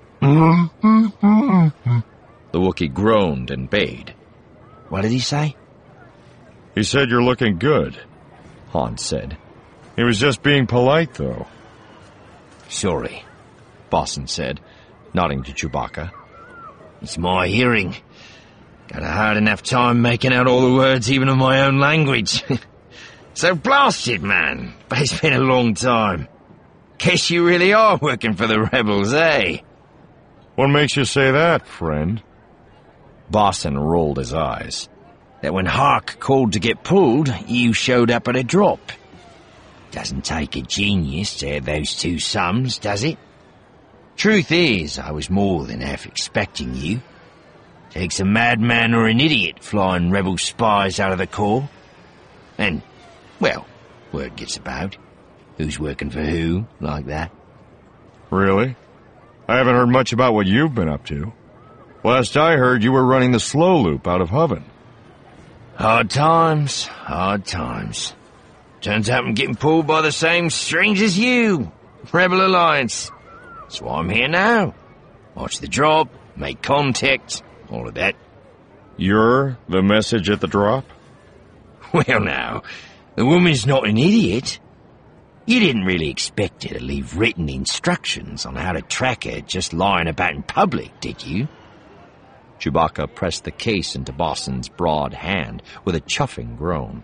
The Wookiee groaned and bayed. What did he say? He said you're looking good, Han said. He was just being polite, though. Sorry, Bosun said, nodding to Chewbacca. It's my hearing. Got a hard enough time making out all the words even in my own language. So blasted, man. But it's been a long time. Guess you really are working for the rebels, eh? What makes you say that, friend? Bosun rolled his eyes. That when Hark called to get pulled, you showed up at a drop. Doesn't take a genius to have those two sums, does it? Truth is, I was more than half expecting you. Takes a madman or an idiot flying rebel spies out of the Corps. And, well, word gets about. Who's working for who, like that. Really? I haven't heard much about what you've been up to. Last I heard, you were running the slow loop out of Hoven. Hard times, hard times. Turns out I'm getting pulled by the same strings as you. Rebel Alliance. That's why I'm here now. Watch the drop, make contact, all of that. You're the message at the drop? Well now, the woman's not an idiot. You didn't really expect her to leave written instructions on how to track her just lying about in public, did you? Chewbacca pressed the case into Bosson's broad hand with a chuffing groan.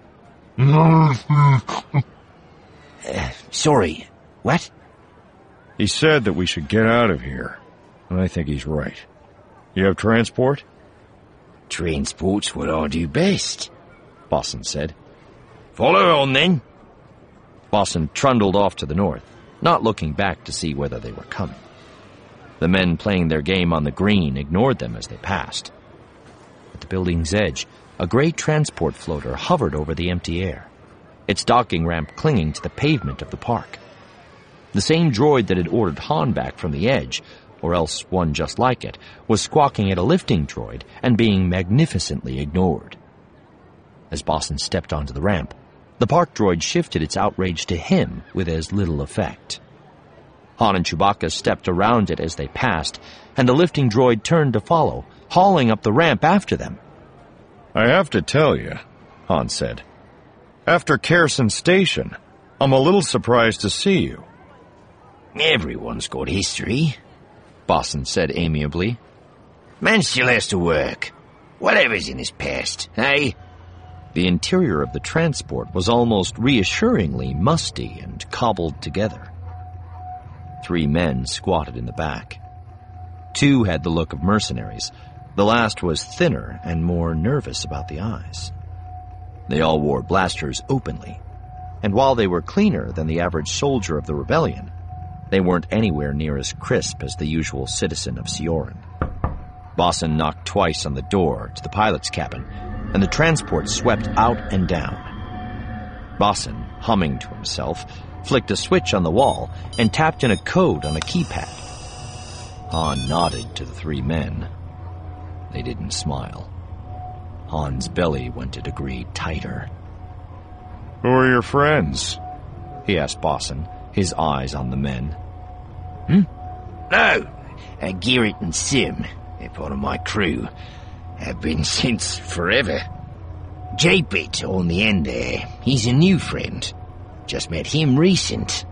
uh, sorry, what? He said that we should get out of here, and I think he's right. You have transport? Transport's what I do best, Bosson said. Follow on, then. Bosson trundled off to the north, not looking back to see whether they were coming. The men playing their game on the green ignored them as they passed. At the building's edge, a gray transport floater hovered over the empty air, its docking ramp clinging to the pavement of the park. The same droid that had ordered Han back from the edge, or else one just like it, was squawking at a lifting droid and being magnificently ignored. As Bosson stepped onto the ramp, the park droid shifted its outrage to him with as little effect. Han and Chewbacca stepped around it as they passed, and the lifting droid turned to follow, hauling up the ramp after them. I have to tell you, Han said, after Kerrison Station, I'm a little surprised to see you. Everyone's got history, Bosson said amiably. Man still has to work. Whatever's in his past, eh? The interior of the transport was almost reassuringly musty and cobbled together. Three men squatted in the back. Two had the look of mercenaries. The last was thinner and more nervous about the eyes. They all wore blasters openly, and while they were cleaner than the average soldier of the rebellion, they weren't anywhere near as crisp as the usual citizen of Sioran. Bosson knocked twice on the door to the pilot's cabin, and the transport swept out and down. Bosson, humming to himself, flicked a switch on the wall and tapped in a code on a keypad. Han nodded to the three men. They didn't smile. Han's belly went a degree tighter. Who are your friends? He asked Bosson, his eyes on the men. Hmm? No, uh, Garrett and Sim. They're part of my crew. Have been since forever. J-Bit on the end there. He's a new friend. Just met him recent.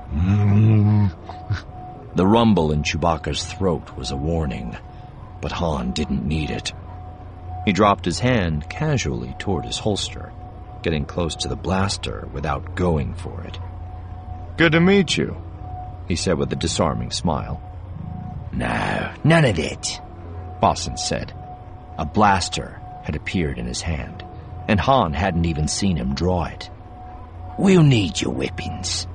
The rumble in Chewbacca's throat was a warning, but Han didn't need it. He dropped his hand casually toward his holster, getting close to the blaster without going for it. Good to meet you, he said with a disarming smile. No, none of that, Bosson said. A blaster had appeared in his hand, and Han hadn't even seen him draw it. We'll need your weapons.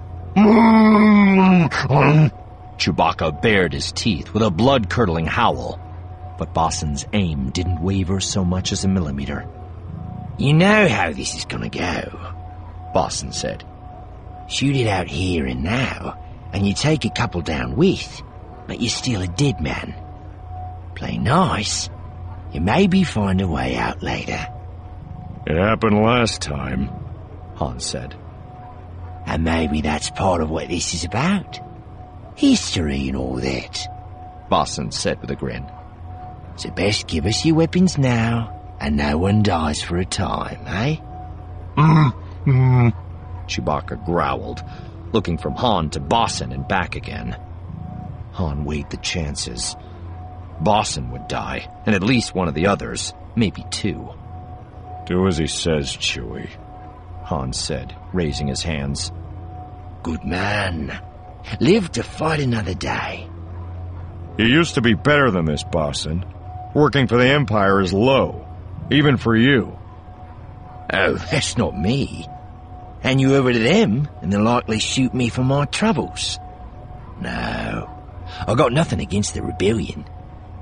Chewbacca bared his teeth with a blood-curdling howl, but Bosson's aim didn't waver so much as a millimeter. You know how this is gonna go, Bosson said. Shoot it out here and now, and you take a couple down with, but you're still a dead man. Play nice. You maybe find a way out later. It happened last time, Han said. And maybe that's part of what this is about. History and all that, Bosson said with a grin. So best give us your weapons now, and no one dies for a time, eh? Mm-hmm. Chewbacca growled, looking from Han to Bosson and back again. Han weighed the chances. Bosson would die, and at least one of the others, maybe two. Do as he says, Chewie, Han said, raising his hands. Good man. Live to fight another day. You used to be better than this, Bosson. Working for the Empire is low, even for you. Oh, that's not me. Hand you over to them, and they'll likely shoot me for my troubles. No, I got nothing against the rebellion.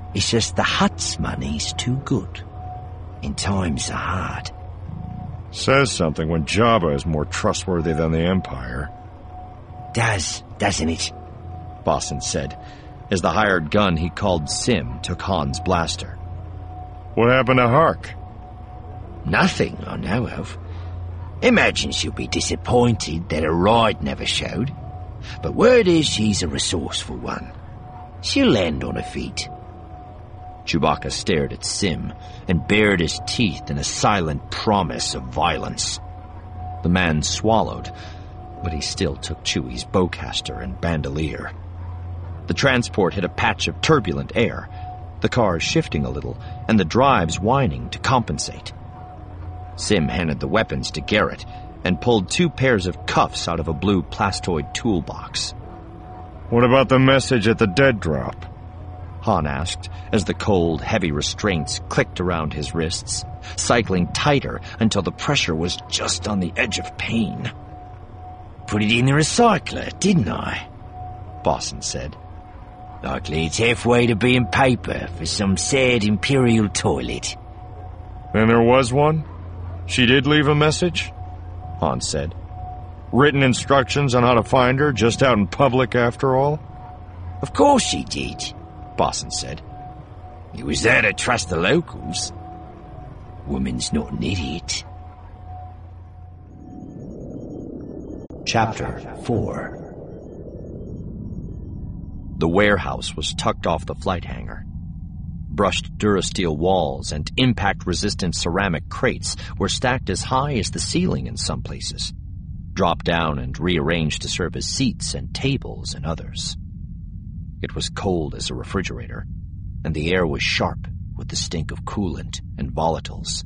It's just the Hutt's money's too good. And times are hard. Says something when Jabba is more trustworthy than the Empire. Does, doesn't it? Bosun said, as the hired gun he called Sim took Han's blaster. What happened to Hark? Nothing I know of. Imagine she'll be disappointed that her ride never showed. But word is she's a resourceful one. She'll land on her feet. Chewbacca stared at Sim and bared his teeth in a silent promise of violence. The man swallowed, but he still took Chewie's bowcaster and bandolier. The transport hit a patch of turbulent air, the cars shifting a little and the drives whining to compensate. Sim handed the weapons to Garrett and pulled two pairs of cuffs out of a blue plastoid toolbox. What about the message at the dead drop? Han asked, as the cold, heavy restraints clicked around his wrists, cycling tighter until the pressure was just on the edge of pain. Put it in the recycler, didn't I? Bosun said. Likely it's halfway to being paper for some sad Imperial toilet. Then there was one? She did leave a message? Han said. Written instructions on how to find her, just out in public after all? Of course she did, Bosun said. He was there to trust the locals. Woman's not an idiot. Chapter four. The warehouse was tucked off the flight hangar. Brushed Durasteel walls and impact-resistant ceramic crates were stacked as high as the ceiling in some places, dropped down and rearranged to serve as seats and tables in others. It was cold as a refrigerator, and the air was sharp with the stink of coolant and volatiles.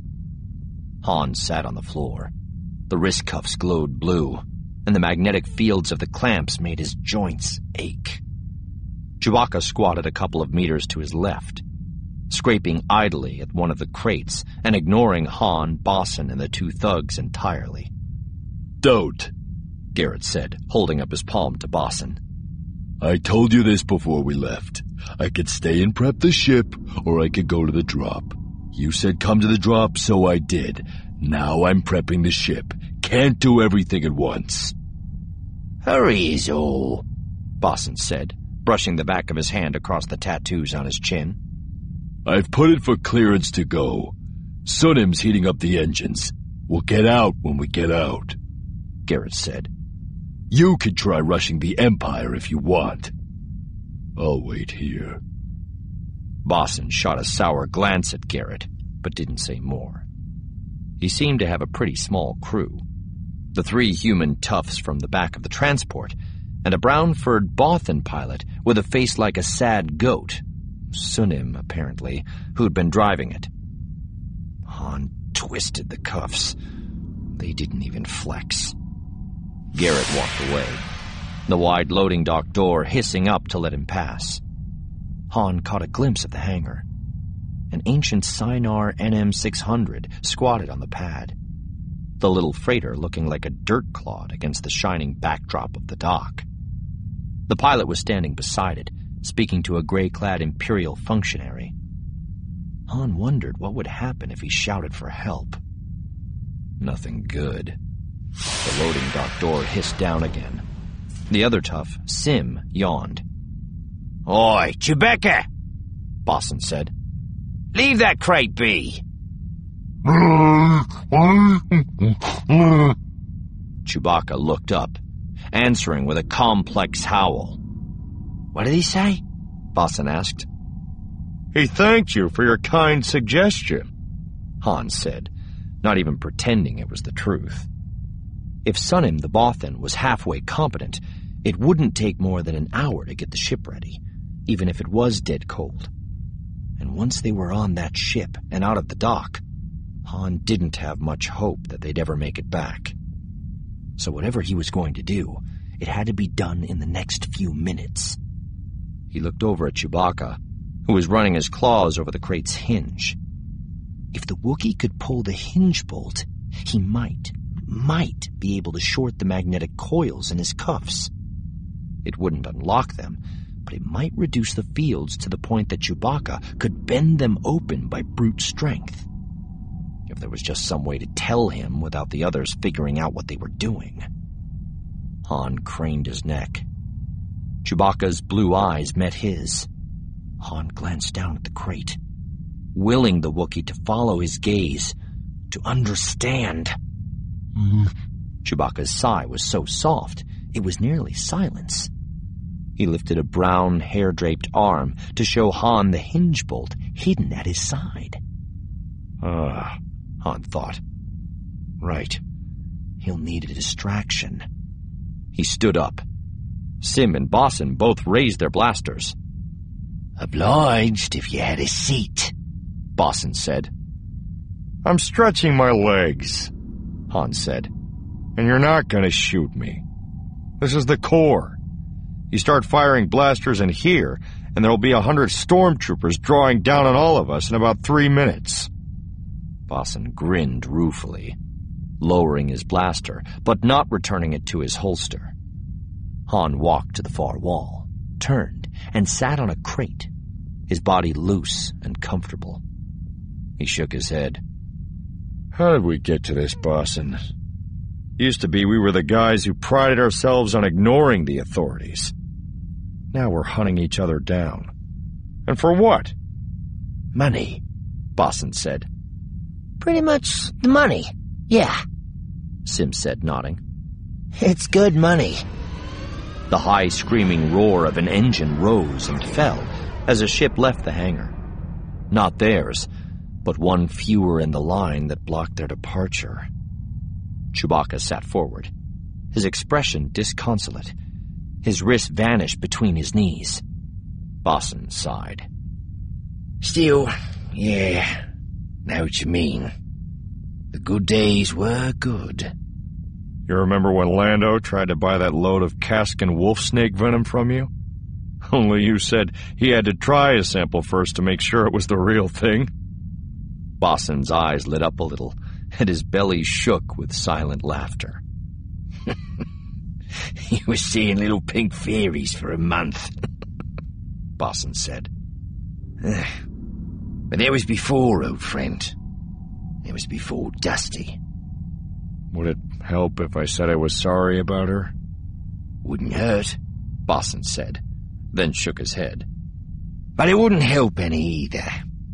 Han sat on the floor. The wrist cuffs glowed blue, and the magnetic fields of the clamps made his joints ache. Chewbacca squatted a couple of meters to his left, scraping idly at one of the crates and ignoring Han, Bosun, and the two thugs entirely. Don't, Garrett said, holding up his palm to Bosun. I told you this before we left. I could stay and prep the ship, or I could go to the drop. You said come to the drop, so I did. Now I'm prepping the ship. Can't do everything at once. Hurry is all, Bosun said, brushing the back of his hand across the tattoos on his chin. I've put it for clearance to go. Sunim's heating up the engines. We'll get out when we get out, Garrett said. You can try rushing the Empire if you want. I'll wait here. Bosun shot a sour glance at Garrett, but didn't say more. He seemed to have a pretty small crew. The three human toughs from the back of the transport, and a brown-furred Bothan pilot with a face like a sad goat, Sunim, apparently, who'd been driving it. Han twisted the cuffs. They didn't even flex. Garrett walked away, the wide loading dock door hissing up to let him pass. Han caught a glimpse of the hangar. An ancient Sinar N M six hundred squatted on the pad, the little freighter looking like a dirt clod against the shining backdrop of the dock. The pilot was standing beside it, speaking to a gray-clad Imperial functionary. Han wondered what would happen if he shouted for help. Nothing good. The loading dock door hissed down again. The other tough, Sim, yawned. Oi, Chewbacca, Bosun said. Leave that crate be. Chewbacca looked up, answering with a complex howl. What did he say? Bosun asked. He thanked you for your kind suggestion, Han said, not even pretending it was the truth. If Sunim the Bothan was halfway competent, it wouldn't take more than an hour to get the ship ready, even if it was dead cold. And once they were on that ship and out of the dock, Han didn't have much hope that they'd ever make it back. So whatever he was going to do, it had to be done in the next few minutes. He looked over at Chewbacca, who was running his claws over the crate's hinge. If the Wookiee could pull the hinge bolt, he might, might be able to short the magnetic coils in his cuffs. It wouldn't unlock them, but it might reduce the fields to the point that Chewbacca could bend them open by brute strength. If there was just some way to tell him without the others figuring out what they were doing. Han craned his neck. Chewbacca's blue eyes met his. Han glanced down at the crate, willing the Wookiee to follow his gaze, to understand. Mm. Chewbacca's sigh was so soft, it was nearly silence. He lifted a brown, hair-draped arm to show Han the hinge bolt hidden at his side. Ah, Han thought. Right. He'll need a distraction. He stood up. Sim and Bosun both raised their blasters. Obliged if you had a seat, Bosun said. I'm stretching my legs, Han said. And you're not gonna shoot me. This is the core. You start firing blasters in here, and there'll be a hundred stormtroopers drawing down on all of us in about three minutes. Bosun grinned ruefully, lowering his blaster, but not returning it to his holster. Han walked to the far wall, turned, and sat on a crate, his body loose and comfortable. He shook his head. How did we get to this, Bosun? Used to be we were the guys who prided ourselves on ignoring the authorities. Now we're hunting each other down. And for what? Money, Bosun said. Pretty much the money, yeah, Sim said, nodding. It's good money. The high screaming roar of an engine rose and fell as a ship left the hangar. Not theirs, but one fewer in the line that blocked their departure. Chewbacca sat forward, his expression disconsolate. His wrist vanished between his knees. Bosun sighed. Still, yeah, know what you mean. The good days were good. You remember when Lando tried to buy that load of Kaskin wolf snake venom from you? Only you said he had to try a sample first to make sure it was the real thing. Bosun's eyes lit up a little, and his belly shook with silent laughter. You were seeing little pink fairies for a month, Bosun said. But that was before, old friend. It was before Dusty. Would it help if I said I was sorry about her? Wouldn't hurt, Bosun said, then shook his head. But it wouldn't help any either.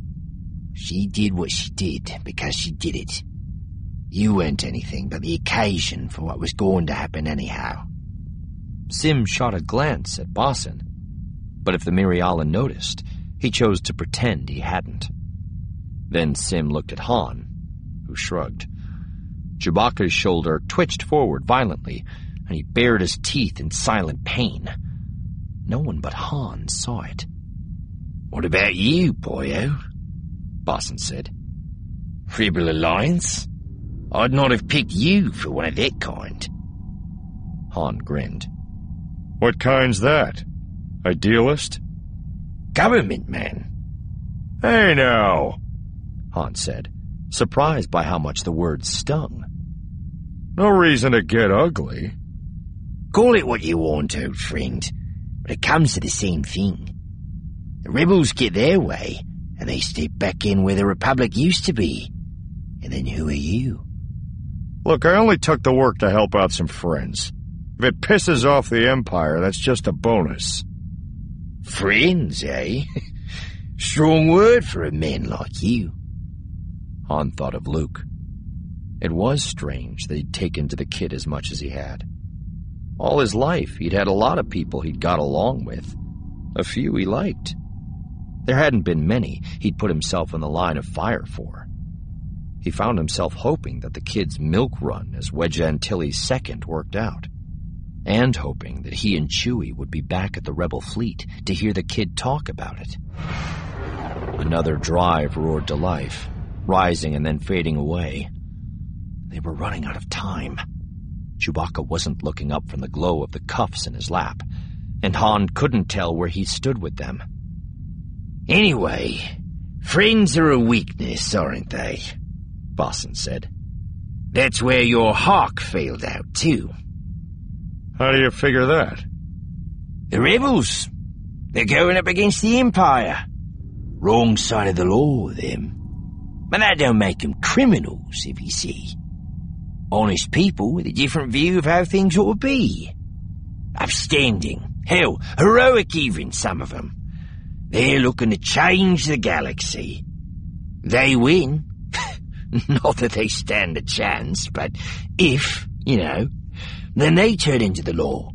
She did what she did because she did it. You weren't anything but the occasion for what was going to happen anyhow. Sim shot a glance at Bosun, but if the Mirialan noticed, he chose to pretend he hadn't. Then Sim looked at Han, who shrugged. Chewbacca's shoulder twitched forward violently, and he bared his teeth in silent pain. No one but Han saw it. What about you, boyo? Bosun said. Rebel Alliance? I'd not have picked you for one of that kind. Han grinned. What kind's that? Idealist? Government man. Hey now, Han said, surprised by how much the words stung. No reason to get ugly. Call it what you want, old friend, but it comes to the same thing. The rebels get their way, and they step back in where the Republic used to be. And then who are you? Look, I only took the work to help out some friends. If it pisses off the Empire, that's just a bonus. Friends, eh? Strong word for a man like you. Han thought of Luke. It was strange that he'd taken to the kid as much as he had. All his life, he'd had a lot of people he'd got along with. A few he liked. There hadn't been many he'd put himself in the line of fire for. He found himself hoping that the kid's milk run as Wedge Antilles' second worked out, and hoping that he and Chewie would be back at the Rebel fleet to hear the kid talk about it. Another drive roared to life, rising and then fading away. They were running out of time. Chewbacca wasn't looking up from the glow of the cuffs in his lap, and Han couldn't tell where he stood with them. Anyway, friends are a weakness, aren't they? Bosun said. That's where your hawk failed out, too. How do you figure that? The rebels. They're going up against the Empire. Wrong side of the law, them. But that don't make them criminals, if you see. Honest people with a different view of how things ought to be. Upstanding, hell, heroic even, some of them. They're looking to change the galaxy. They win. Not that they stand a chance, but if, you know, then they turn into the law.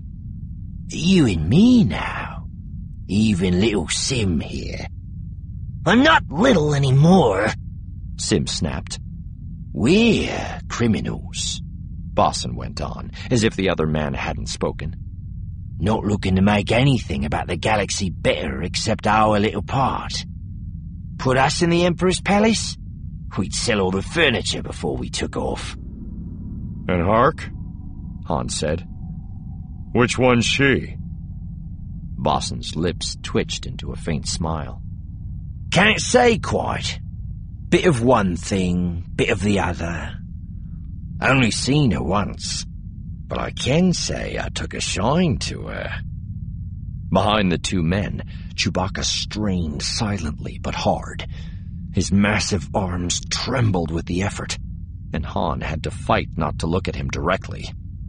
You and me now. Even little Sim here. I'm not little anymore, Sim snapped. We're criminals, Bosson went on, as if the other man hadn't spoken. Not looking to make anything about the galaxy better except our little part. Put us in the Emperor's palace? We'd sell all the furniture before we took off. And Hark? Han said. Which one's she? Bosson's lips twitched into a faint smile. Can't say quite. Bit of one thing, bit of the other. Only seen her once, but I can say I took a shine to her. Behind the two men, Chewbacca strained silently but hard. His massive arms trembled with the effort, and Han had to fight not to look at him directly.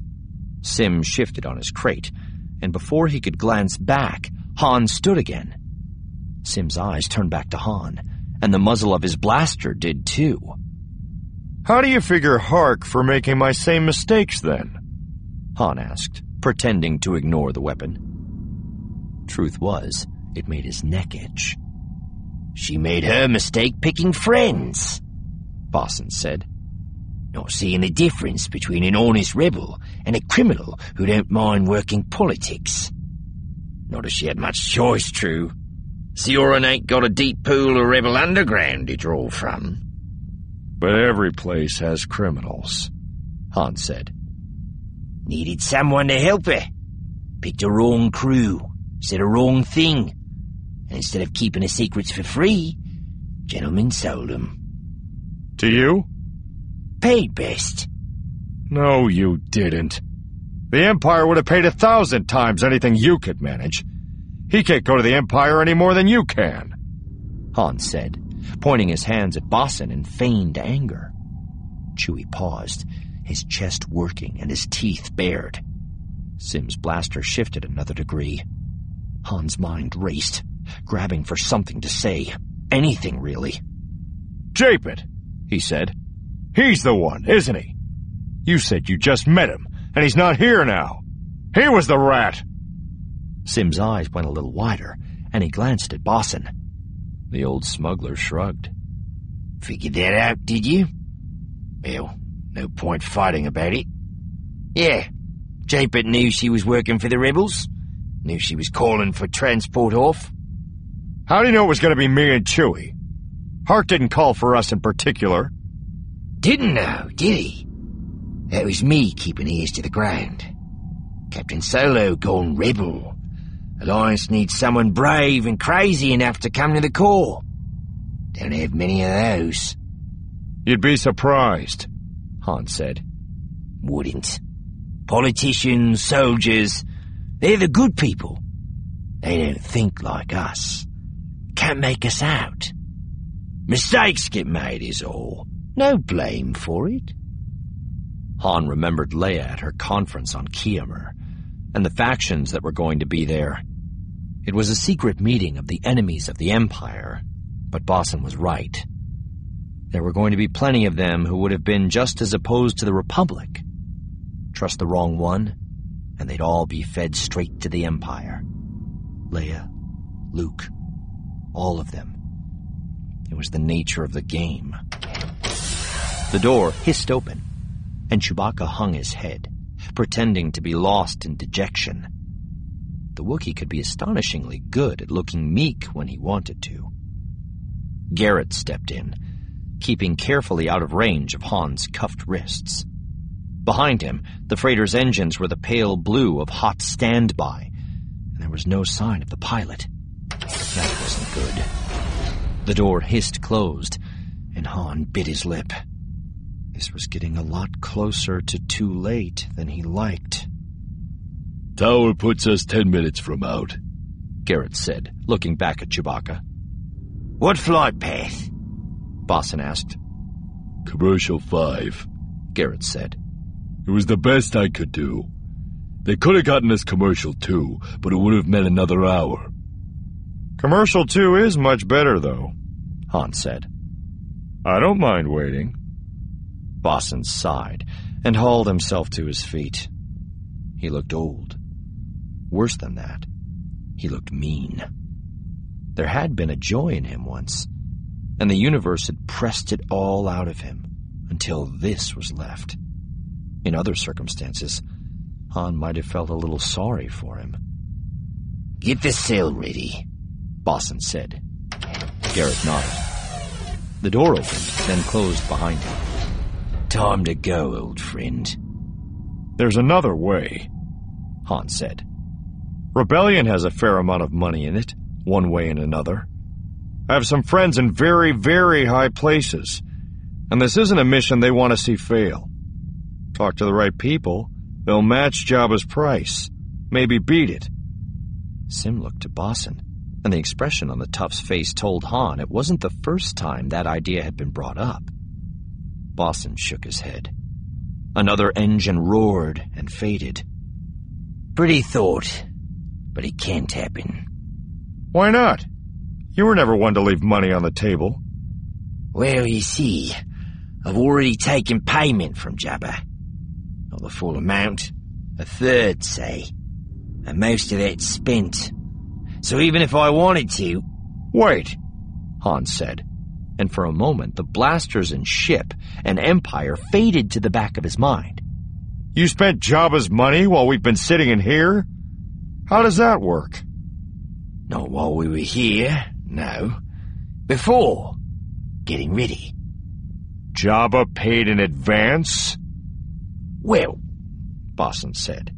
Sim shifted on his crate, and before he could glance back, Han stood again. Sim's eyes turned back to Han, and the muzzle of his blaster did too. How do you figure Hark for making my same mistakes, then? Han asked, pretending to ignore the weapon. Truth was, it made his neck itch. She made her mistake picking friends, Bosson said. Not seeing the difference between an honest rebel and a criminal who don't mind working politics. Not as she had much choice, true. Sioran ain't got a deep pool of rebel underground to draw from. But every place has criminals, Han said. Needed someone to help her. Picked a wrong crew, said a wrong thing. And instead of keeping her secrets for free, gentlemen sold them. To you? Paid best. No, you didn't. The Empire would have paid a thousand times anything you could manage. He can't go to the Empire any more than you can, Han said, pointing his hands at Bosson in feigned anger. Chewie paused, his chest working and his teeth bared. Sim's blaster shifted another degree. Han's mind raced, grabbing for something to say. Anything, really. Japet, he said. He's the one, isn't he? You said you just met him, and he's not here now. He was the rat. Sim's eyes went a little wider, and he glanced at Bosson. The old smuggler shrugged. Figured that out, did you? Well, no point fighting about it. Yeah, Japet knew she was working for the rebels. Knew she was calling for transport off. How do you know it was going to be me and Chewie? Hart didn't call for us in particular. Didn't know, did he? That was me keeping ears to the ground. Captain Solo gone rebel. Alliance needs someone brave and crazy enough to come to the core. Don't have many of those. You'd be surprised, Han said. Wouldn't. Politicians, soldiers, they're the good people. They don't think like us. Can't make us out. Mistakes get made is all. No blame for it. Han remembered Leia at her conference on Kiamur, and the factions that were going to be there. It was a secret meeting of the enemies of the Empire, but Bosson was right. There were going to be plenty of them who would have been just as opposed to the Republic. Trust the wrong one, and they'd all be fed straight to the Empire. Leia, Luke, all of them. It was the nature of the game. The door hissed open, and Chewbacca hung his head, pretending to be lost in dejection. The Wookiee could be astonishingly good at looking meek when he wanted to. Garrett stepped in, keeping carefully out of range of Han's cuffed wrists. Behind him, the freighter's engines were the pale blue of hot standby, and there was no sign of the pilot. That wasn't good. The door hissed closed, and Han bit his lip. This was getting a lot closer to too late than he liked. Tower puts us ten minutes from out. Garrett said, looking back at Chewbacca. What flight path? Bosun asked. Commercial five, Garrett said. It was the best I could do. They could have gotten us Commercial two, but it would have meant another hour. Commercial two is much better, though, Han said. I don't mind waiting. Bosun sighed and hauled himself to his feet. He looked old. Worse than that, he looked mean. There had been a joy in him once, and the universe had pressed it all out of him until this was left. In other circumstances, Han might have felt a little sorry for him. Get the sail ready, Bosun said. Garrett nodded. The door opened, then closed behind him. Time to go, old friend. There's another way, Han said. Rebellion has a fair amount of money in it, one way and another. I have some friends in very, very high places, and this isn't a mission they want to see fail. Talk to the right people, they'll match Jabba's price, maybe beat it. Sim looked to Bosun, and the expression on the tough's face told Han it wasn't the first time that idea had been brought up. Bosun shook his head. Another engine roared and faded. Pretty thought, but it can't happen. Why not? You were never one to leave money on the table. Well, you see, I've already taken payment from Jabba. Not the full amount, a third, say. And most of that's spent. So even if I wanted to... Wait, Han said, and for a moment the blasters and ship and Empire faded to the back of his mind. You spent Jabba's money while we've been sitting in here? How does that work? Not while we were here, no. Before. Getting ready. Jabba paid in advance? Well, Bosun said,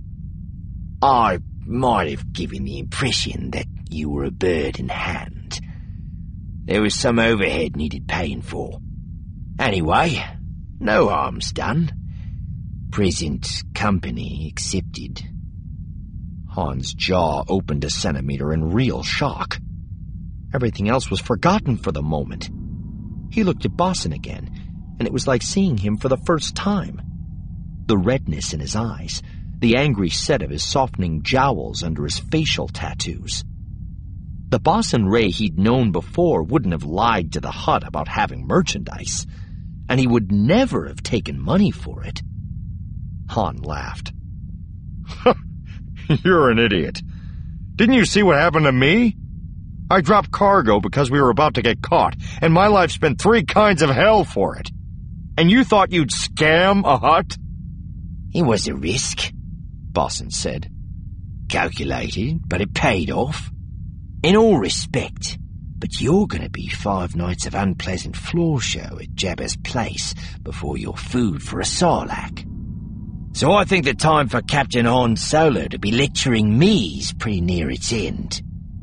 I might have given the impression that you were a bird in hand. There was some overhead needed paying for. Anyway, no harm's done. Present company accepted. Han's jaw opened a centimeter in real shock. Everything else was forgotten for the moment. He looked at Bosun again, and it was like seeing him for the first time. The redness in his eyes, the angry set of his softening jowls under his facial tattoos. The Bosun Ray he'd known before wouldn't have lied to the Hutt about having merchandise, and he would never have taken money for it. Han laughed. You're an idiot. Didn't you see what happened to me? I dropped cargo because we were about to get caught, and my life's been three kinds of hell for it. And you thought you'd scam a Hutt? It was a risk, Bosun said. Calculated, but it paid off. In all respect, but you're going to be five nights of unpleasant floor show at Jabba's place before you're food for a Sarlacc. So I think the time for Captain Han Solo to be lecturing me is pretty near its end.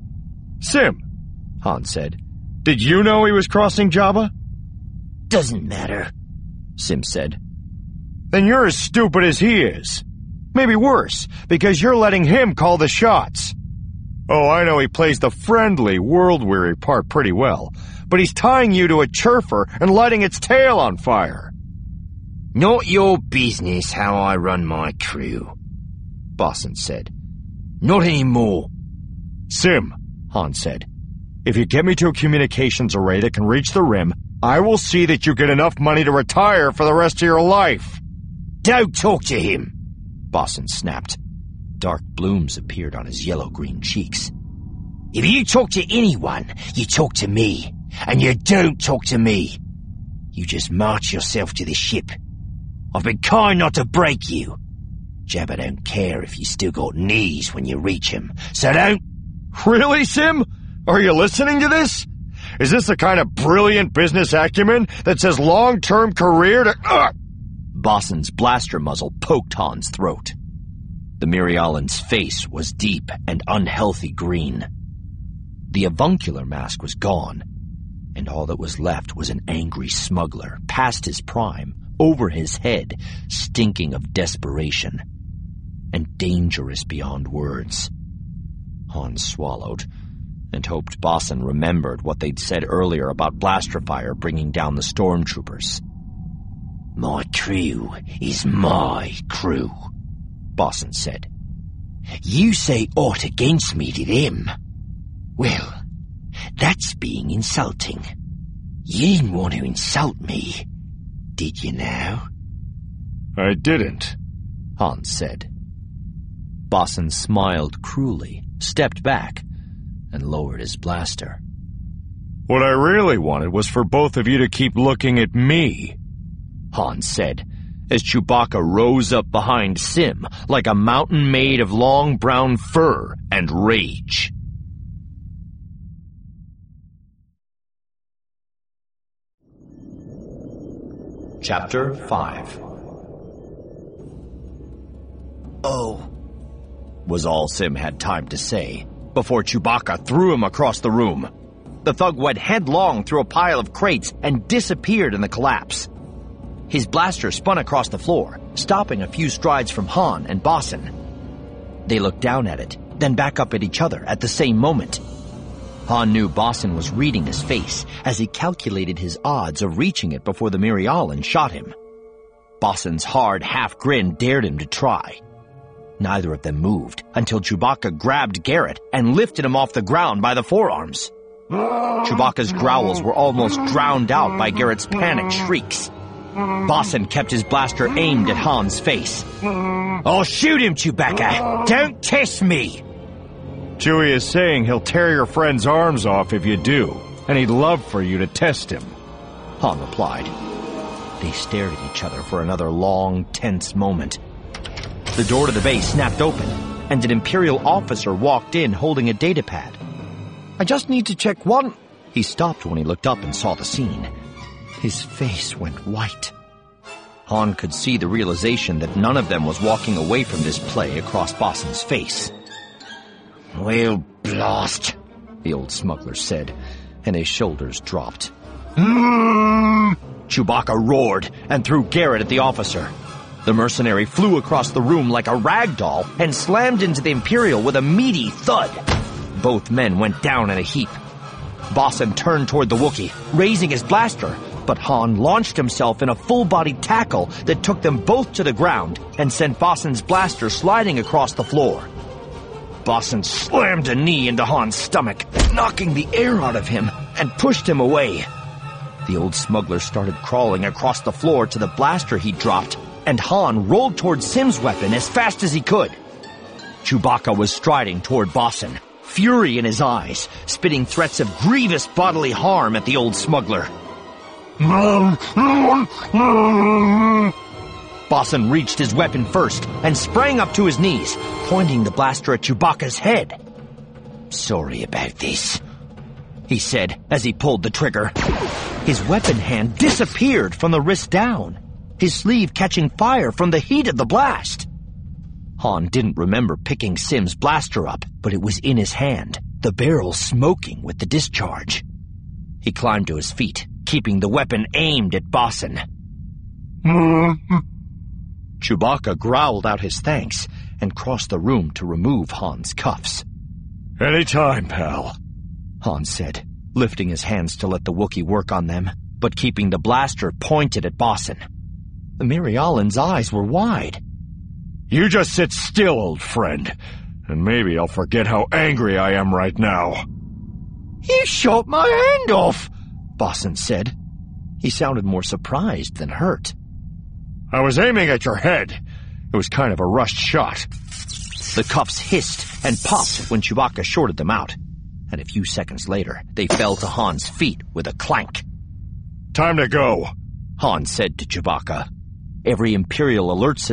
Sim, Han said, did you know he was crossing Jabba? Doesn't matter, Sim said. Then you're as stupid as he is. Maybe worse, because you're letting him call the shots. Oh, I know he plays the friendly, world-weary part pretty well, but he's tying you to a churfer and lighting its tail on fire. Not your business how I run my crew, Bosun said. Not anymore. Sim, Han said, if you get me to a communications array that can reach the rim, I will see that you get enough money to retire for the rest of your life. Don't talk to him, Bosun snapped. Dark blooms appeared on his yellow-green cheeks. If you talk to anyone, you talk to me, and you don't talk to me. You just march yourself to the ship. I've been kind not to break you. Jabba don't care if you still got knees when you reach him, so don't... Really, Sim? Are you listening to this? Is this the kind of brilliant business acumen that says long-term career to... Ugh! Bosun's blaster muzzle poked Han's throat. The Mirialan's face was deep and unhealthy green. The avuncular mask was gone, and all that was left was an angry smuggler, past his prime, over his head, stinking of desperation, and dangerous beyond words. Han swallowed, and hoped Bosun remembered what they'd said earlier about blaster fire bringing down the stormtroopers. My crew is my crew, Bosun said. You say aught against me to them. Well, that's being insulting. You didn't want to insult me, did you now? I didn't, Han said. Bosun smiled cruelly, stepped back, and lowered his blaster. What I really wanted was for both of you to keep looking at me, Han said, as Chewbacca rose up behind Sim like a mountain made of long brown fur and rage. Chapter five. Oh, was all Sim had time to say, before Chewbacca threw him across the room. The thug went headlong through a pile of crates and disappeared in the collapse. His blaster spun across the floor, stopping a few strides from Han and Bosun. They looked down at it, then back up at each other at the same moment. Han knew Bosun was reading his face as he calculated his odds of reaching it before the Mirialan shot him. Bosun's hard half grin dared him to try. Neither of them moved until Chewbacca grabbed Garrett and lifted him off the ground by the forearms. Chewbacca's growls were almost drowned out by Garrett's panicked shrieks. Bosun kept his blaster aimed at Han's face. I'll shoot him, Chewbacca! Don't test me! Chewie is saying he'll tear your friend's arms off if you do, and he'd love for you to test him, Han replied. They stared at each other for another long, tense moment. The door to the base snapped open, and an Imperial officer walked in holding a datapad. I just need to check one... He stopped when he looked up and saw the scene. His face went white. Han could see the realization that none of them was walking away from this play across Bosun's face. Well, blast, the old smuggler said, and his shoulders dropped. Mm. Chewbacca roared and threw Garrett at the officer. The mercenary flew across the room like a rag doll and slammed into the Imperial with a meaty thud. Both men went down in a heap. Bosun turned toward the Wookiee, raising his blaster, but Han launched himself in a full-body tackle that took them both to the ground and sent Bosun's blaster sliding across the floor. Bosun slammed a knee into Han's stomach, knocking the air out of him, and pushed him away. The old smuggler started crawling across the floor to the blaster he dropped, and Han rolled toward Sim's weapon as fast as he could. Chewbacca was striding toward Bosun, fury in his eyes, spitting threats of grievous bodily harm at the old smuggler. Bosun reached his weapon first and sprang up to his knees, pointing the blaster at Chewbacca's head. Sorry about this, he said as he pulled the trigger. His weapon hand disappeared from the wrist down, his sleeve catching fire from the heat of the blast. Han didn't remember picking Sim's blaster up, but it was in his hand, the barrel smoking with the discharge. He climbed to his feet, keeping the weapon aimed at Bosun. Chewbacca growled out his thanks and crossed the room to remove Han's cuffs. Anytime, pal, Han said, lifting his hands to let the Wookiee work on them, but keeping the blaster pointed at Bosun. The Mirialan's eyes were wide. You just sit still, old friend, and maybe I'll forget how angry I am right now. You shot my hand off, Bosun said. He sounded more surprised than hurt. I was aiming at your head. It was kind of a rushed shot. The cuffs hissed and popped when Chewbacca shorted them out, and a few seconds later, they fell to Han's feet with a clank. Time to go, Han said to Chewbacca. Every Imperial alert system